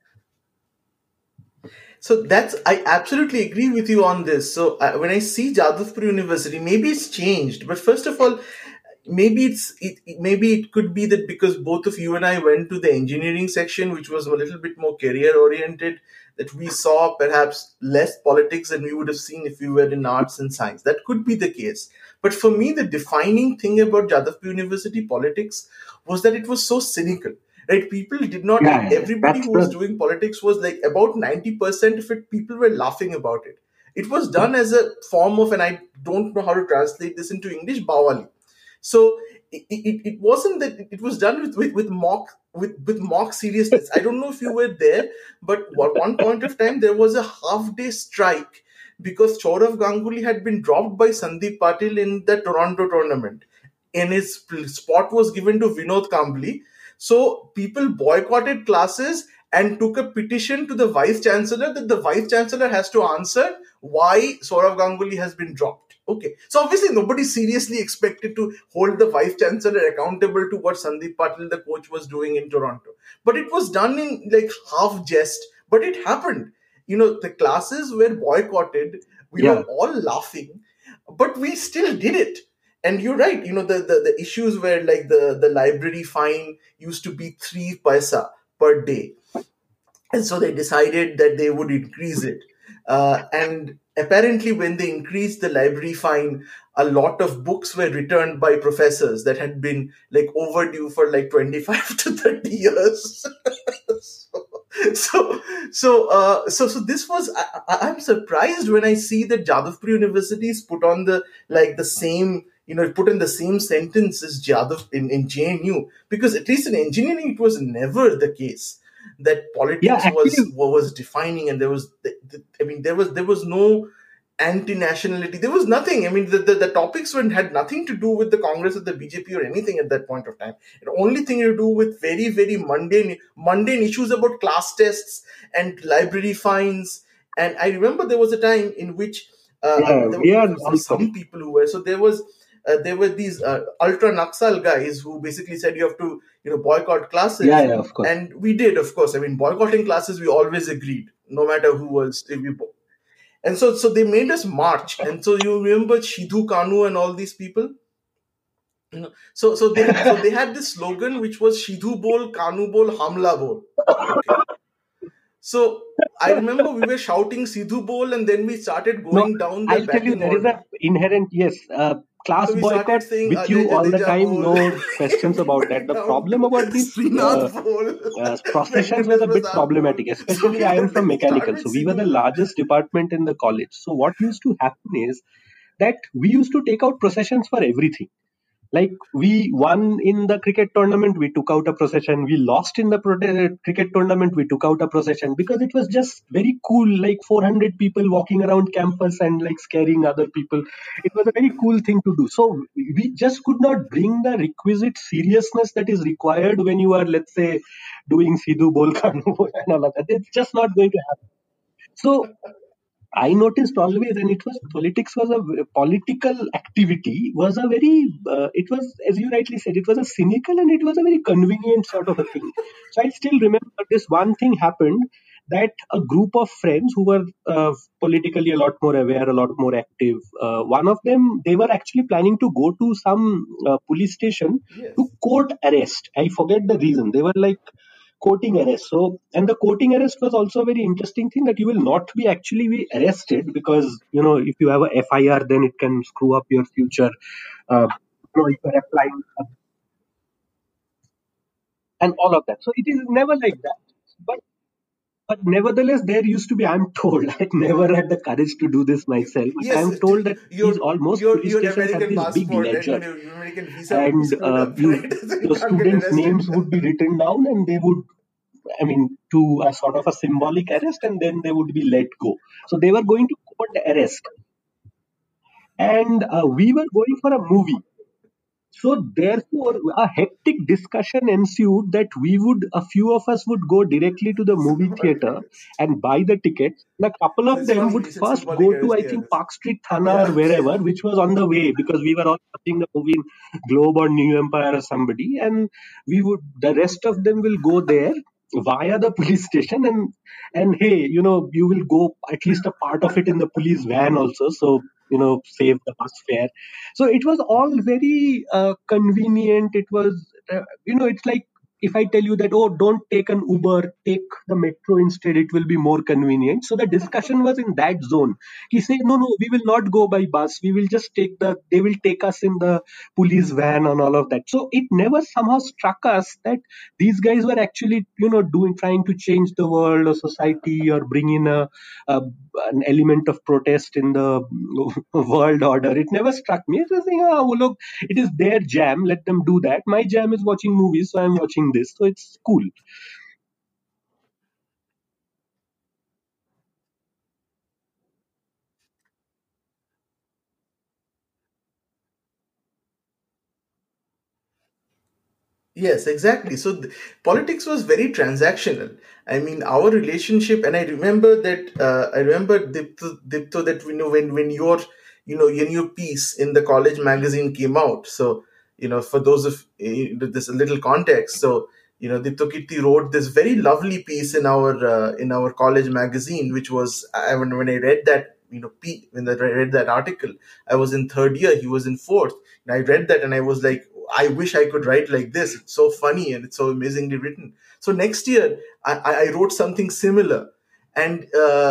So that's, I absolutely agree with you on this. So when I see Jadavpur University, maybe it's changed. But first of all, maybe it could be that because both of you and I went to the engineering section, which was a little bit more career oriented, that we saw perhaps less politics than we would have seen if we were in arts and science. That could be the case. But for me, the defining thing about Jadavpur University politics was that it was so cynical. Right? People did not, Yeah, yeah, everybody that's who was the doing politics was like about 90% of it, people were laughing about it. It was done as a form of, and I don't know how to translate this into English, bawali. So it wasn't that it was done with mock seriousness. I don't know if you were there, but at one point of time there was a half day strike because Saurav Ganguly had been dropped by Sandeep Patil in the Toronto tournament, and his spot was given to Vinod Kambli. So people boycotted classes and took a petition to the vice chancellor that the vice chancellor has to answer why Saurav Ganguly has been dropped. Okay, so obviously nobody seriously expected to hold the vice chancellor accountable to what Sandeep Patil, the coach, was doing in Toronto. But it was done in like half jest, but it happened. The classes were boycotted. We were yeah. all laughing, but we still did it. And you're right, the issues were like the library fine used to be 3 paisa per day, and so they decided that they would increase it. And apparently, when they increased the library fine, a lot of books were returned by professors that had been like overdue for like 25 to 30 years. So this was, I'm surprised when I see that Jadavpur University is put on the same, put in the same sentence as Jadav in JNU, because at least in engineering it was never the case that Yeah, politics was actually, what was defining, and there was there was no anti-nationality, there was nothing. I mean, the topics had nothing to do with the Congress or the BJP or anything at that point of time. The only thing to do with very, very mundane issues about class tests and library fines. And I remember there was a time in which yeah, we are there were also. some people who were, so there were these ultra Naxal guys who basically said you have to boycott Yeah, classes, yeah, of course. and we did, of course. I mean, boycotting classes, we always agreed, no matter who was. And so they made us march. And so you remember Shidhu Kanu and all these people. So they had this slogan which was Shidhu Bol, Kanu Bol, Hamla Bol. Okay. So I remember we were shouting Sidhu Bol, and then we started No, going down the I'll tell you, batting there is a order. inherent, yes, class So we started boycott saying with Ajay you all the Jadeja time, Bol, no questions and we about that. went The down problem to about these Srinath Bol, processions was a Venkateshwar bit Prasad Bol. problematic, So especially I am from we mechanical. started So we were the Sidhu Bol. largest department in the college. So what used to happen is that we used to take out processions for everything. Like we won in the cricket tournament, we took out a procession. We lost in the cricket tournament, we took out a procession because it was just very cool. Like 400 people walking around campus and like scaring other people. It was a very cool thing to do. So we just could not bring the requisite seriousness that is required when you are, let's say, doing Sidhu Bol Kanu Bol and all of that. It's just not going to happen. So I noticed always, and it was politics was a political activity was a very it was, as you rightly said, it was a cynical and it was a very convenient sort of a thing. So I still remember this one thing happened, that a group of friends who were politically a lot more aware, a lot more active. One of them, they were actually planning to go to some police station to Yes. court arrest. I forget the reason. They were like courting arrest. So, and the courting arrest was also a very interesting thing, that you will not be actually be arrested because if you have a FIR, then it can screw up your future. If you're applying and all of that. So it is never like that. But nevertheless, there used to be. I'm told. I never had the courage to do this myself. But Yes, I'm told that these your almost your police your stations have American this big passport and ledger, your American visa would be and screwed up, right? So you your can't get students' arrested. names would be written down, and they would, I mean, to a sort of a symbolic arrest, and then they would be let go. So they were going to court arrest, and we were going for a movie. So therefore, a hectic discussion ensued that a few of us would go directly to the movie Symbolic theater arrest. and buy the tickets. And a couple of them Sorry, would you said first symbolic go to, arrest. I Yes. think, Park Street Thana or Yeah. wherever, which was on the way because we were all watching the movie in Globe or New Empire or somebody. And the rest of them will go there via the police station, and hey, you will go at least a part of it in the police van also. So, save the bus fare. So it was all very convenient. It was, it's like if I tell you that, oh, don't take an Uber, take the metro instead, it will be more convenient. So the discussion was in that zone. He said, no, no, we will not go by bus. We will just they will take us in the police van and all of that. So it never somehow struck us that these guys were actually, trying to change the world or society or bring in a an element of protest in the world order. It never struck me. It was like, oh, well, look, it is their jam. Let them do that. My jam is watching movies, so I'm watching this. So it's cool. Yes, exactly. So politics was very transactional. I mean, our relationship, and I remember that. I remember Dipto, that when your piece in the college magazine came out. So for those of this a little context. So Dipto Kirti wrote this very lovely piece in our college magazine, which was when I read that when I read that article, I was in third year, he was in fourth, and I read that and I was like, I wish I could write like this. It's so funny and it's so amazingly written. So next year, I wrote something similar, and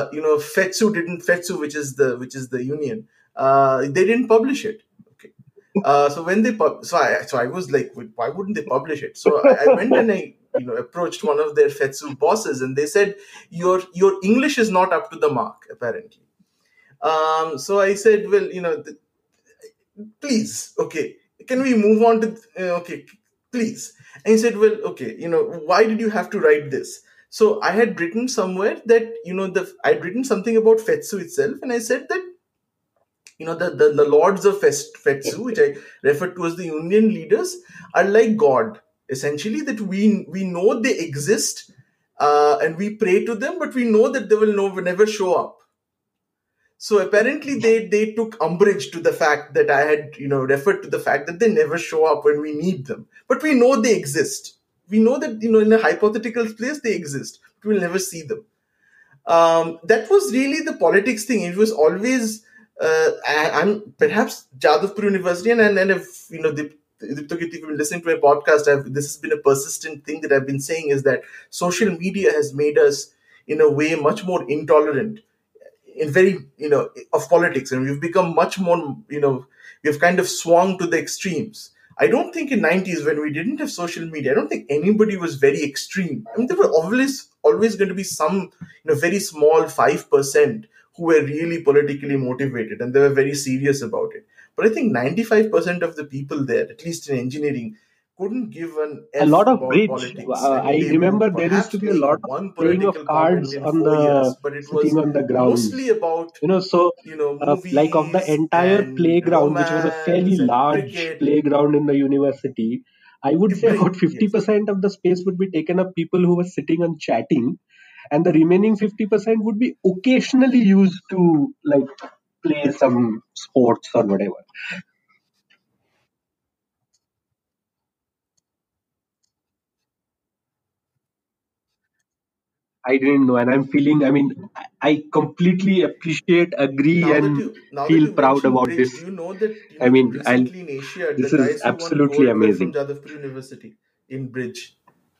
Fetsu, which is the union, they didn't publish it. Okay, so when so I was like, why wouldn't they publish it? So I went and I approached one of their Fetsu bosses, and they said, your English is not up to the mark apparently. So I said, well, please, okay, can we move on to okay, please. And he said, well, okay, why did you have to write this? So I had written somewhere that I'd written something about Fetsu itself, and I said that the lords of Fetsu, which I refer to as the union leaders, are like God, essentially, that we know they exist, and we pray to them, but we know that they will never show up. So apparently they took umbrage to the fact that I had referred to the fact that they never show up when we need them, but we know they exist. We know that in a hypothetical place they exist, but we'll never see them. That was really the politics thing. It was always I'm perhaps Jadavpur University, and if Dipto Kirti, if you've been listening to my podcast, this has been a persistent thing that I've been saying, is that social media has made us in a way much more intolerant in very of politics, and we've become much more we've kind of swung to the extremes. I don't think in 90s, when we didn't have social media, I don't think anybody was very extreme. I mean, there were always going to be some very small 5% who were really politically motivated, and they were very serious about it. But I think 95% of the people there, at least in engineering, couldn't give an A F lot of about bridge. politics. I mean, I they would remember there used to perhaps be a make lot of one playing of political comment cards in on 4 years, the but it sitting was on the mostly grounds. about So like of the movies entire and playground, which was a fairly romance and large cricket. playground in the university, I would say about Yes. 50% of the space would be taken up people who were sitting and chatting, and the remaining 50% would be occasionally used to like play some sports or whatever. I didn't know, and I'm feeling. I mean, I completely appreciate, agree, and Now that feel you proud mentioned about bridge, this. do you know that I mean, I'll. recently in Asia, the This is guys who won absolutely gold were from amazing. Jadavpur University in bridge?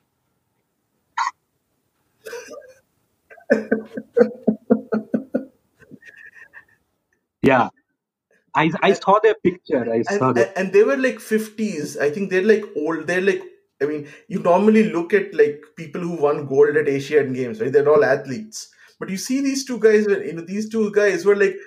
Yeah, I saw their picture. I and, saw their. and and they were like 50s. I think they're like old. They're like, I mean, you normally look at like people who won gold at Asian Games, right? They're all athletes, but you see these two guys these two guys were like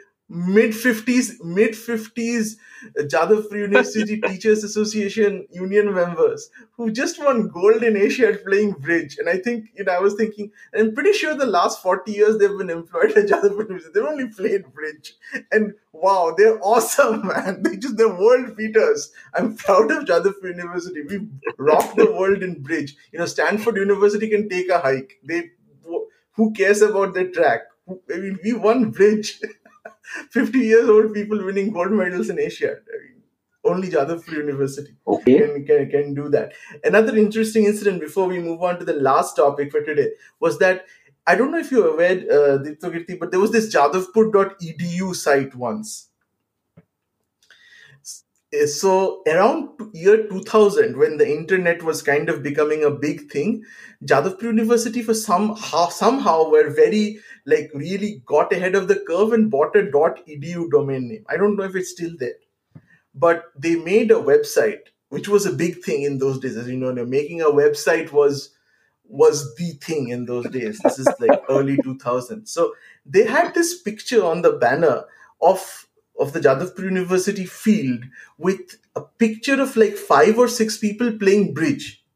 mid 50s Jadavpur University Teachers Association union members who just won gold in Asia at playing bridge. And I think, I was thinking, and I'm pretty sure the last 40 years they've been employed at Jadavpur University. They've only played bridge. And wow, they're awesome, man. They're world beaters. I'm proud of Jadavpur University. We rocked the world in bridge. Stanford University can take a hike. Who cares about their track? I mean, we won bridge. 50 years old people winning gold medals in Asia. I mean, only Jadavpur University Okay. can do that. Another interesting incident before we move on to the last topic for today was that, I don't know if you're aware, Dipto Kirti, but there was this jadavpur.edu site once. So around year 2000, when the internet was kind of becoming a big thing, Jadavpur University for somehow were very like really got ahead of the curve and bought a .edu domain name. I don't know if it's still there, but they made a website, which was a big thing in those days. As you know, making a website was the thing in those days. This is like early 2000s. So they had this picture on the banner of the Jadavpur University field with a picture of like 5 or 6 people playing bridge.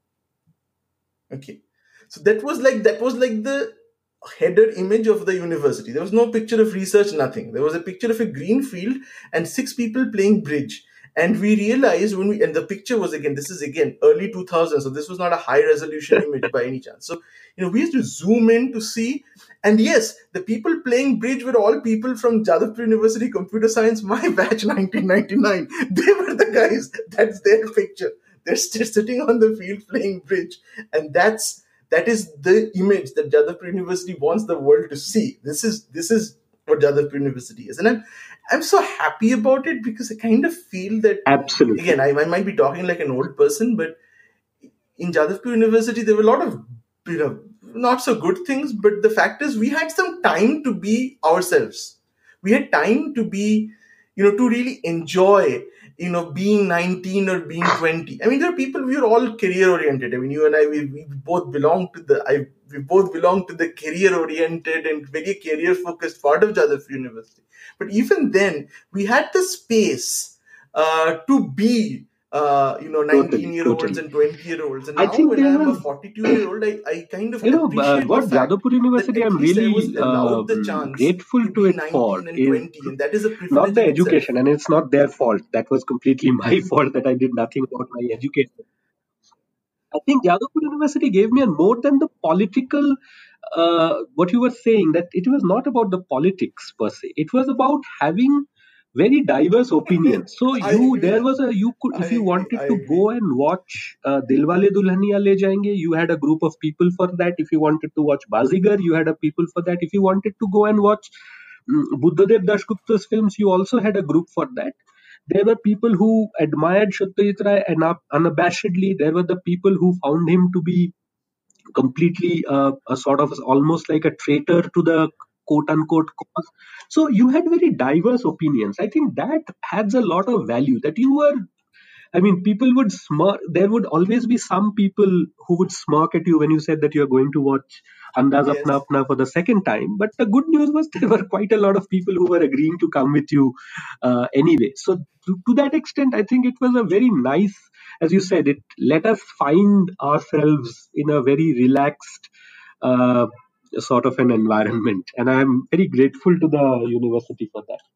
Okay, so that was like the header image of the university. There was no picture of research, nothing. There was a picture of a green field and 6 people playing bridge. And we realized and the picture was again, this is again early 2000s, so this was not a high resolution image by any chance. So, we used to zoom in to see, and yes, the people playing bridge were all people from Jadavpur University Computer Science, my batch 1999. They were the guys. That's their picture. They're still sitting on the field playing bridge, and that is the image that Jadavpur University wants the world to see. This is what Jadavpur University is, and I'm so happy about it because I kind of feel that Absolutely. again I might be talking like an old person, but in Jadavpur University there were a lot of not so good things, but the fact is we had some time to be ourselves. We had time to be to really enjoy being 19 or being 20. I mean, there are people, we are all career oriented. I mean, you and I, we both belong to we both belong to the career oriented and very career focused part of Jadavpur University. But even then, we had the space to be 19-year-olds Totally. and 20-year-olds. And I now think when there I'm a was, 42-year-old, I kind of appreciate what the fact Jadavpur that University at I'm least I was really allowed the chance grateful to to be it for 19 and is 20, and that is a not privilege the in itself. education, and it's not their fault. That was completely my fault that I did nothing about my education. I think Jadavpur University gave me a more than the political. What you were saying, that it was not about the politics per se. It was about having very diverse opinions. So I agree. there was you could, I if you agree. wanted I to go agree. and watch Dilwale Dulhaniya Le Jayenge, you had a group of people for that. If you wanted to watch Bazigar, you had a people for that. If you wanted to go and watch Buddhadev Dashgupta's films, you also had a group for that. There were people who admired Satyajit Ray unabashedly. There were the people who found him to be completely a sort of almost like a traitor to the quote unquote cause. So you had very diverse opinions. I think that adds a lot of value. That you were, I mean, people would smirk. There would always be some people who would smirk at you when you said that you're going to watch Andaz Yes. Apna Apna for the second time. But the good news was there were quite a lot of people who were agreeing to come with you anyway. So to that extent, I think it was a very nice, as you said, it let us find ourselves in a very relaxed sort of an environment. And I'm very grateful to the university for that.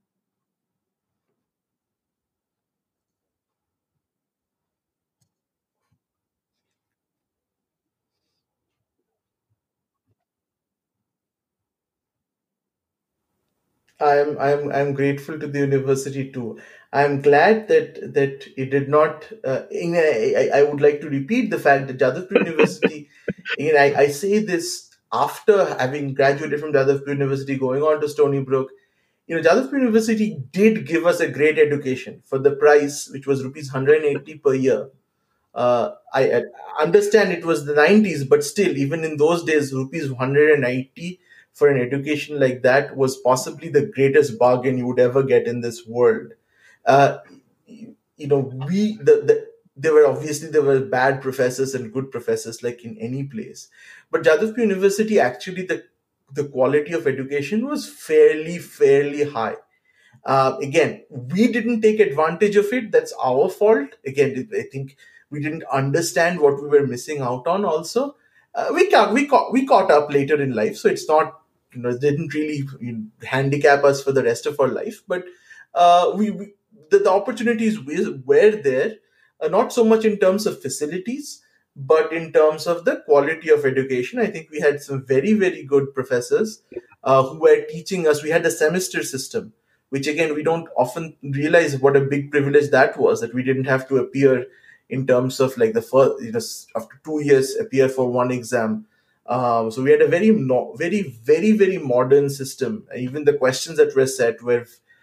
I'm grateful to the university too. I'm glad that it did not. I would like to repeat the fact that Jadavpur University. I say this after having graduated from Jadavpur University, going on to Stony Brook. Jadavpur University did give us a great education for the price, which was rupees 180 per year. I understand it was the 90s, but still, even in those days, rupees 180 for an education like that was possibly the greatest bargain you would ever get in this world. Uh, we there were bad professors and good professors like in any place, but Jadavpur University actually the quality of education was fairly high. Again, we didn't take advantage of it. That's our fault. Again, I think we didn't understand what we were missing out on. Also, we caught up later in life, so it's not it didn't really handicap us for the rest of our life. But the opportunities were there, not so much in terms of facilities, but in terms of the quality of education. I think we had some very good professors who were teaching us. We had a semester system, which again we don't often realize what a big privilege that was, that we didn't have to appear in terms of like the first after 2 years appear for one exam. So we had a very very modern system. Even the questions that were set were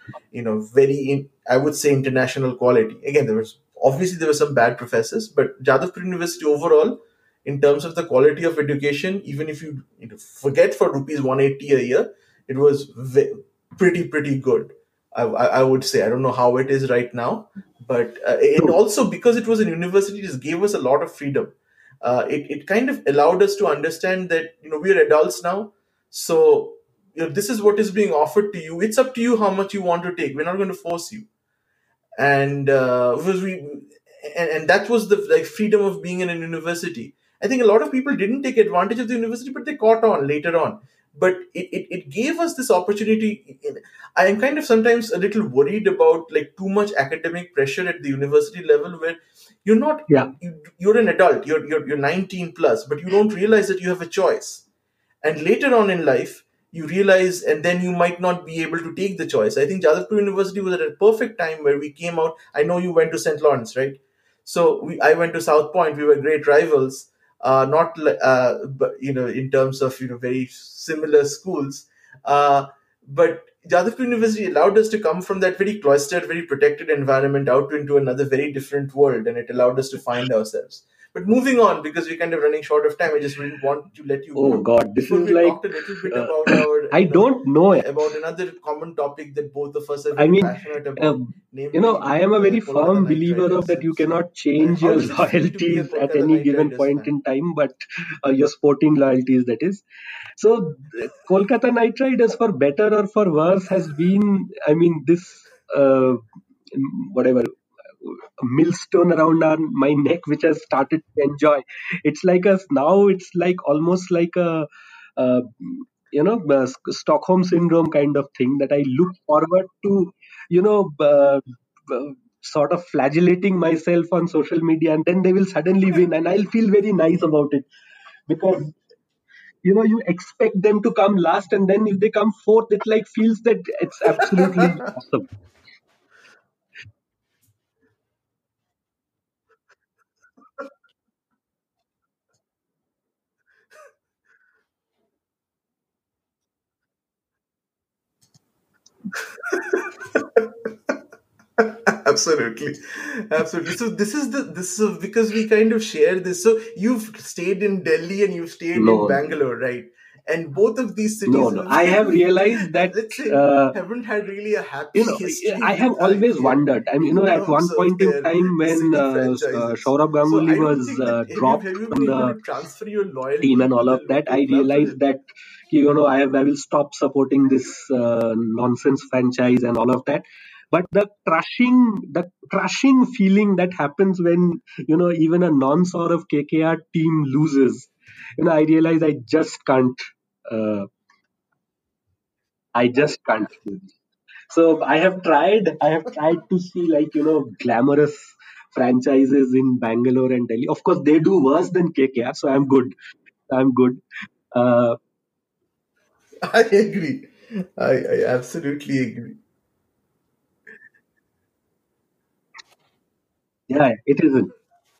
I would say, international quality. Again, there were some bad professors, but Jadavpur University overall, in terms of the quality of education, even if you forget for rupees 180 a year, it was pretty good. I would say. I don't know how it is right now, but it True. also, because it was a university, just gave us a lot of freedom. It kind of allowed us to understand that we are adults now, so this is what is being offered to you. It's up to you how much you want to take. We're not going to force you. And because we and that was the like freedom of being in a university. I think a lot of people didn't take advantage of the university, but they caught on later on. But it gave us this opportunity. I am kind of sometimes a little worried about like too much academic pressure at the university level, where you're not Yeah. you're an adult, you're 19 plus, but you don't realize that you have a choice. And later on in life, you realize, and then you might not be able to take the choice. I think Jadavpur University was at a perfect time where we came out. I know you went to St. Lawrence, right? So I went to South Point. We were great rivals, not but, in terms of very similar schools. But Jadavpur University allowed us to come from that very cloistered, very protected environment out into another very different world, and it allowed us to find ourselves. But moving on, because we're kind of running short of time, I just didn't want to let you Oh go God, this before is we like talked a little bit uh, about our, I don't know. about another common topic that both of us are I very mean, passionate about, um, namely I am a the very Kolkata firm Knight believer of Riders. that you So, cannot change how your does it feel to be a loyalties at Kolkata any Knight given Riders point fan? in time, but your sporting loyalties, that is. So, Kolkata Knight Riders, for better or for worse, has been, I mean, this uh, whatever millstone around my neck, which has started to enjoy. It's like a now. It's like almost like a. Uh, Stockholm syndrome kind of thing that I look forward to, you know, sort of flagellating myself on social media, and then they will suddenly win, and I'll feel very nice about it because you expect them to come last, and then if they come fourth, it like feels that it's absolutely awesome. Absolutely, absolutely. So this is because we kind of share this. So you've stayed in Delhi and you've stayed in No, Bangalore, right? And both of these no, cities, no. I have realized that. let's say, Uh, haven't had really a you happy know, history I have with always IPL wondered. I mean, in at terms one of point in their time when city franchises. Saurabh So Ganguly I don't was think that dropped have you been from able the to transfer your team loyalty and to all the of that, I local clubs? Or realized that I will stop supporting this nonsense franchise and all of that. But the crushing feeling that happens when even a non-sort of KKR team loses, I realize uh, I just can't. So I have tried to see like glamorous franchises in Bangalore and Delhi. Of course, they do worse than KKR, so I'm good. I'm good. Uh, I agree. I absolutely agree. yeah, it isn't.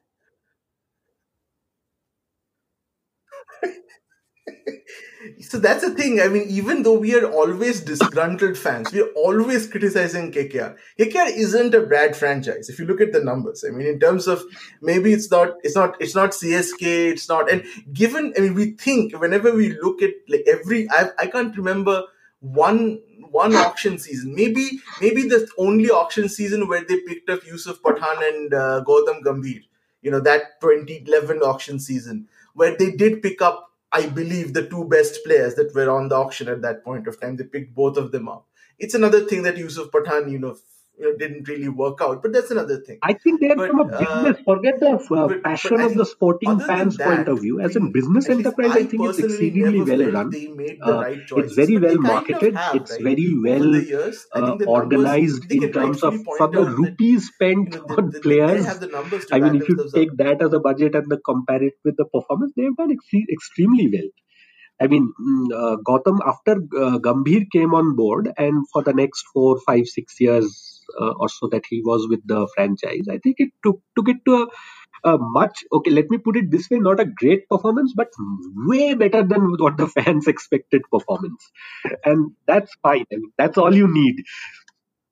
So that's the thing. I mean, even though we are always disgruntled fans, we are always criticizing KKR. KKR isn't a bad franchise if you look at the numbers. I mean, in terms of, maybe it's not CSK, it's not. And given, I mean, we think whenever we look at like I can't remember one auction season. Maybe the only auction season where they picked up Yusuf Pathan and Gautam Gambhir. That 2011 auction season where they did pick up, I believe, the two best players that were on the auction at that point of time. They picked both of them up. It's another thing that Yusuf Pathan, didn't really work out, but that's another thing. I think they are from But a business. Forget the but passion I of the think sporting other than fans' point that, of view. As a we business at least enterprise, I I think it's personally exceedingly never well felt run. they made the right It's choices, very but well they kind of marketed. have, It's right? very Over well the years, I think the numbers, organized they in can terms of rightfully for point the out that rupees spent on they players. have the numbers to I mean, back if you themselves up. take that as a budget and compare it with the performance, they have done extremely well. I mean, Gautam, after Gambhir came on board, and for the next 4, 5, 6 years or so that he was with the franchise, I think it took it to a much, okay, let me put it this way, not a great performance, but way better than what the fans expected performance. And that's fine. I mean, that's all you need.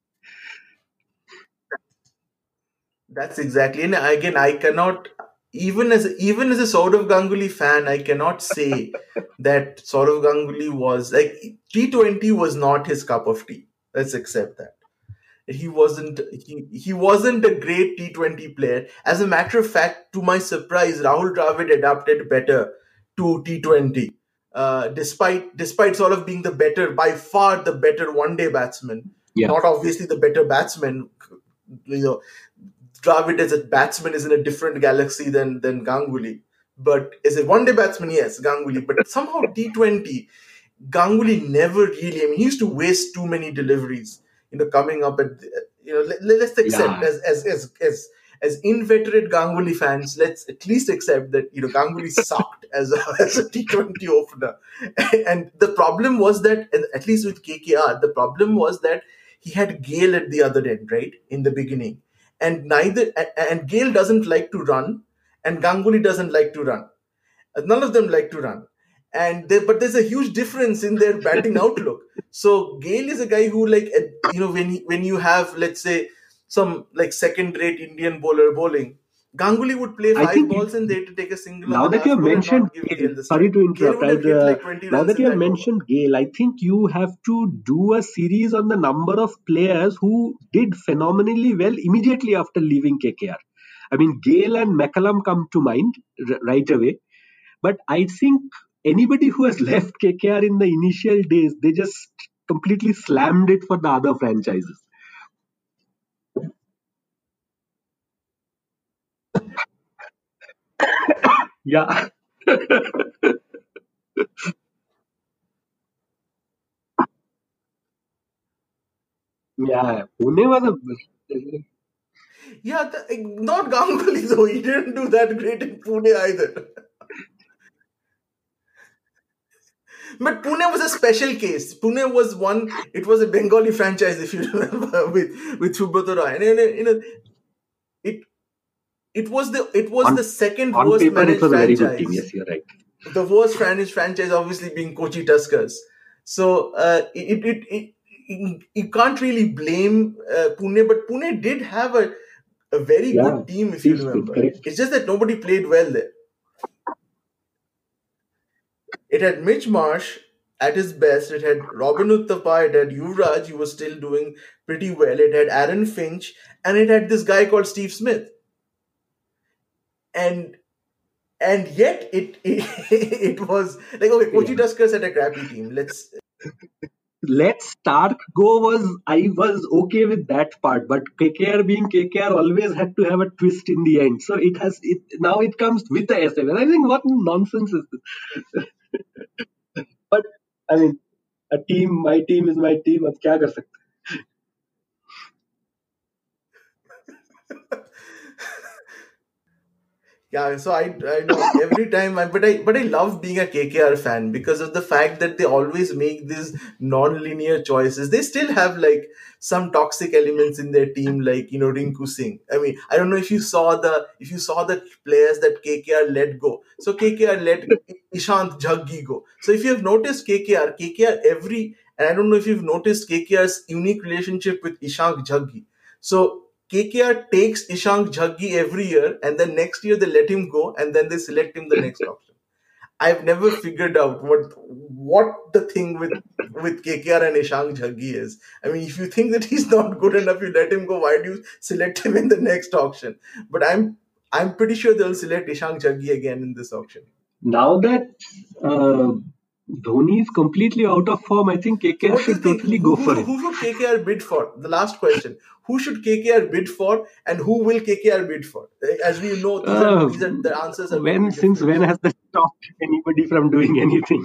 That's exactly, and again, I cannot, even as a Saurav Ganguly fan, I cannot say that Saurav Ganguly was like, T20 was not his cup of tea. Let's accept that. He wasn't a great T20 player. As a matter of fact, to my surprise, Rahul Dravid adapted better to T20, despite sort of being the better, by far the better one day batsman. Yeah. Not obviously the better batsman. You know, Dravid as a batsman is in a different galaxy than Ganguly. But as a one day batsman, yes, Ganguly. But somehow T20, Ganguly never really. I mean, he used to waste too many deliveries. Coming up at, let's accept, Yeah. as inveterate Ganguly fans, let's at least accept that Ganguly sucked as a as a T20 opener. And the problem was that, at least with KKR, the problem was that he had Gale at the other end, right, in the beginning, and Gale doesn't like to run, and Ganguly doesn't like to run. None of them like to run, but there's a huge difference in their batting outlook. So Gale is a guy who, like, when you have, let's say, some like second-rate Indian bowler bowling, Ganguly would play I five think balls and they had to take a single now on the that you last have ball and mentioned not give Gale, Gale the sorry start. to Gale interrupt. would have hit like 20 Now runs that in you have that over. mentioned Gale, I think you have to do a series on the number of players who did phenomenally well immediately after leaving KKR. I mean, Gale and McCallum come to mind right away. But I think anybody who has left KKR in the initial days, they just completely slammed it for the other franchises. Yeah. Yeah. Pune was a. Yeah, not Ganguly though. He didn't do that great in Pune either. But Pune was a special case. Pune was one. It was a Bengali franchise, if you remember, with Subroto Roy. And it it was the On, second on worst paper, it managed was a very good team. franchise. Yes, you're right. The worst managed franchise, obviously, being Kochi Tuskers. So you can't really blame Pune, but Pune did have a very Yeah. good team, if you Please, remember. correct. It's just that nobody played well there. It had Mitch Marsh at his best. It had Robin Uthappa. It had Yuvraj, who was still doing pretty well. It had Aaron Finch, and it had this guy called Steve Smith. And yet it was like, okay, Kochi Yeah. Tuskers had a crappy team. Let Stark go I was okay with that part, but KKR being KKR always had to have a twist in the end. So now it comes with the SF. And I think what nonsense is this? But I mean, my team is my team. अब क्या कर सकते Yeah, so I know every time, but I love being a KKR fan because of the fact that they always make these non-linear choices. They still have like some toxic elements in their team, like Rinku Singh. I mean, I don't know if you saw the players that KKR let go. So KKR let Ishant Jaggi go. So if you have noticed KKR and I don't know if you've noticed KKR's unique relationship with Ishant Jaggi. So KKR takes Ishank Jaggi every year, and then next year they let him go, and then they select him the next option. I've never figured out what the thing with KKR and Ishank Jaggi is. I mean, if you think that he's not good enough, you let him go. Why do you select him in the next auction? But I'm pretty sure they'll select Ishank Jaggi again in this auction. Now that Dhoni is completely out of form, I think KKR What do you should think? totally go for him. Who should KKR bid for? The last question. Who should KKR bid for, and who will KKR bid for? As we know, these are the answers are going to be Since different. when has that stopped anybody from doing anything?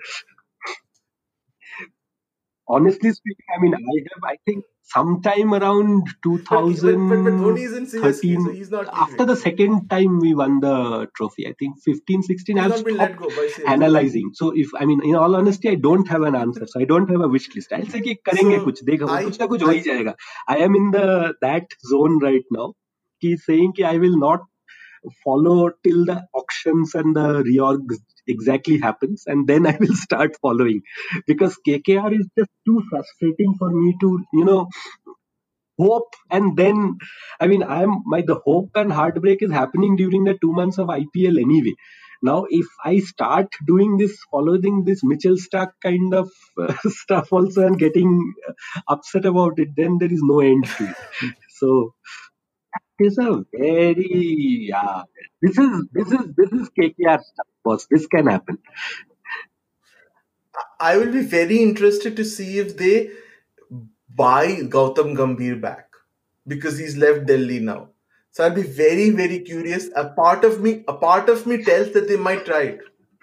Honestly speaking, I mean, I think sometime around But Dhoni is in CSK, so 2013, he's not after leaving. the second time we won the trophy, I think 15, 16, He's I've not been let stopped go by CSK. analyzing. So in all honesty, I don't have an answer. So I don't have a wish list. I'll say कि करेंगे So कुछ, देखो I कुछ ना कुछ हो ही जाएगा. I am in that zone right now. He's saying कि I will not follow till the auctions and the reorg exactly happens, and then I will start following, because KKR is just too frustrating for me to hope, and then the hope and heartbreak is happening during the 2 months of IPL anyway. Now, if I start doing this, following this Mitchell Stark kind of stuff also, and getting upset about it, then there is no end to it. So it's a very this is KKR stuff, boss. This can happen. I will be very interested to see if they buy Gautam Gambhir back because he's left Delhi now. So I'll be very, very curious. A part of me tells that they might try it.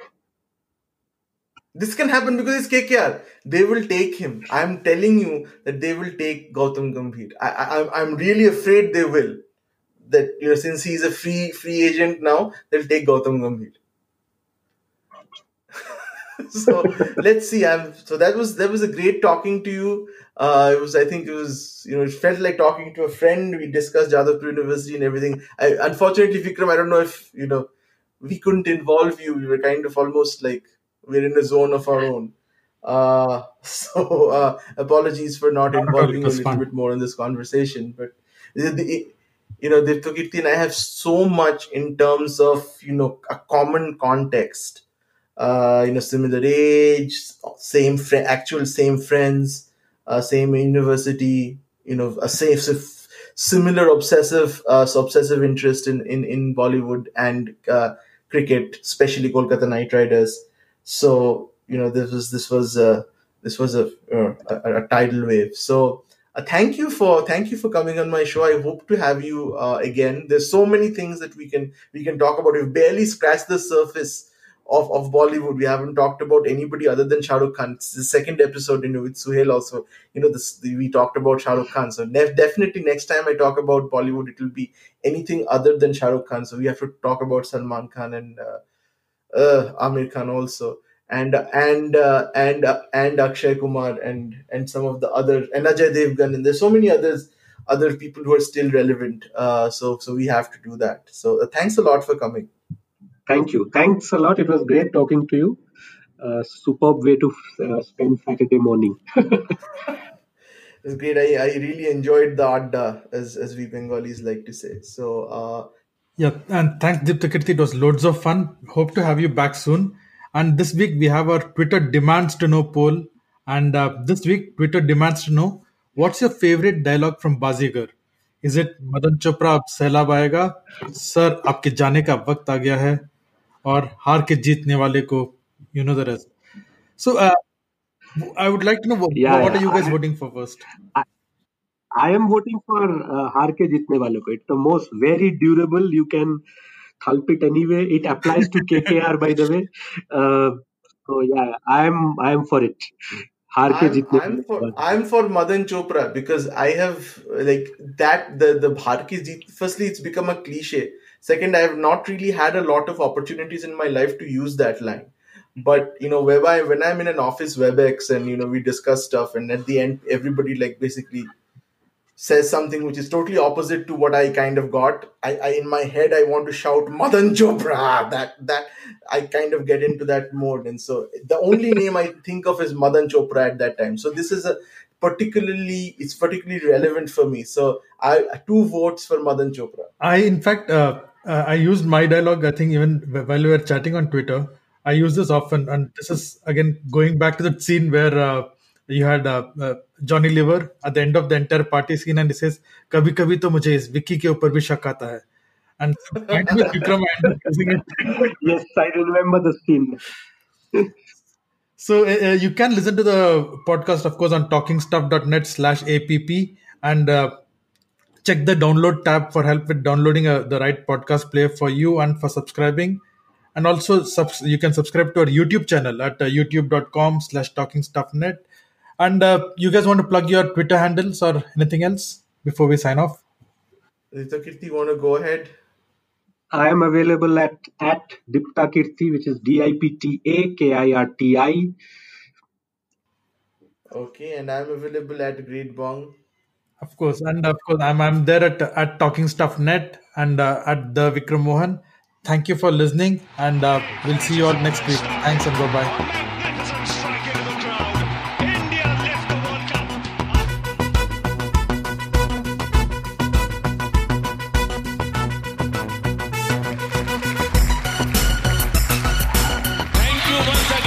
This can happen because it's KKR. They will take him. I'm telling you that they will take Gautam Gambhir. I'm really afraid they will. That since he's a free agent now, they'll take Gautam Gambhir. So let's see. So that was a great talking to you. It felt like talking to a friend. We discussed Jadavpur University and everything. Unfortunately, Vikram, I don't know if we couldn't involve you. We were kind of almost like we're in a zone of our own. So apologies for not involving you a little bit more in this conversation. But Diptakirti and I have so much in terms of a common context. Similar age, same friends, same university, a similar obsessive interest in Bollywood and cricket, especially Kolkata Knight Riders. So this was a tidal wave. So thank you for coming on my show. I hope to have you again. There's so many things that we can talk about. We've barely scratched the surface of Bollywood. We haven't talked about anybody other than Shah Rukh Khan. It's the second episode, with Suhail also. We talked about Shah Rukh Khan. So definitely next time I talk about Bollywood, it will be anything other than Shah Rukh Khan. So we have to talk about Salman Khan and Amir Khan also, and Akshay Kumar and some of the other, and Ajay Devgan, and there's so many other people who are still relevant. So we have to do that. So thanks a lot for coming. Thank you. Thanks a lot. It was great talking to you. Superb way to spend Saturday morning. It's great. I really enjoyed the adda, as we Bengalis like to say. So yeah, and thanks Diptakirti. It was loads of fun. Hope to have you back soon. And this week we have our Twitter demands to know poll. And this week Twitter demands to know, what's your favorite dialogue from Bazigar? Is it Madan Chopra अब सैलाब आएगा, sir आपके जाने का वक्त आ गया है, और हार के जीतने वाले को, the rest. So I would like to know what are you guys voting for first? I am voting for हार के जीतने वाले को. It's the most very durable. You can thulp it anyway. It applies to KKR, by the way. So yeah, I am for it. I'm for Madan Chopra because I have like that the Har Ki Jeet. Firstly, it's become a cliche. Second, I have not really had a lot of opportunities in my life to use that line. But when I'm in an office WebEx and we discuss stuff, and at the end everybody like basically says something which is totally opposite to what I kind of got. I in my head I want to shout Madan Chopra. That I kind of get into that mode, and so the only name I think of is Madan Chopra at that time. So this is particularly relevant for me. So I 2 votes for Madan Chopra. I used my dialogue. I think even while we were chatting on Twitter, I use this often, and this is again going back to that scene where you had Johnny Lever at the end of the entire party scene, and he says, "Kabhi kabhi to mujhe is Vicky ke upar bhi shak aata hai." And Vikram ended using it. Yes, I remember the scene. So you can listen to the podcast, of course, on talkingstuff.net/app, and check the download tab for help with downloading the right podcast player for you and for subscribing. And also you can subscribe to our YouTube channel at youtube.com/talkingstuffnet. And you guys want to plug your Twitter handles or anything else before we sign off? Diptakirti, you want to go ahead? I am available at Diptakirti, which is DIPTAKIRTI. Okay, and I'm available at Great Bong. Of course, I'm there at talkingstuffnet and at the Vikram Mohan. Thank you for listening, and we'll see you all next week. Thanks and bye-bye. you once again.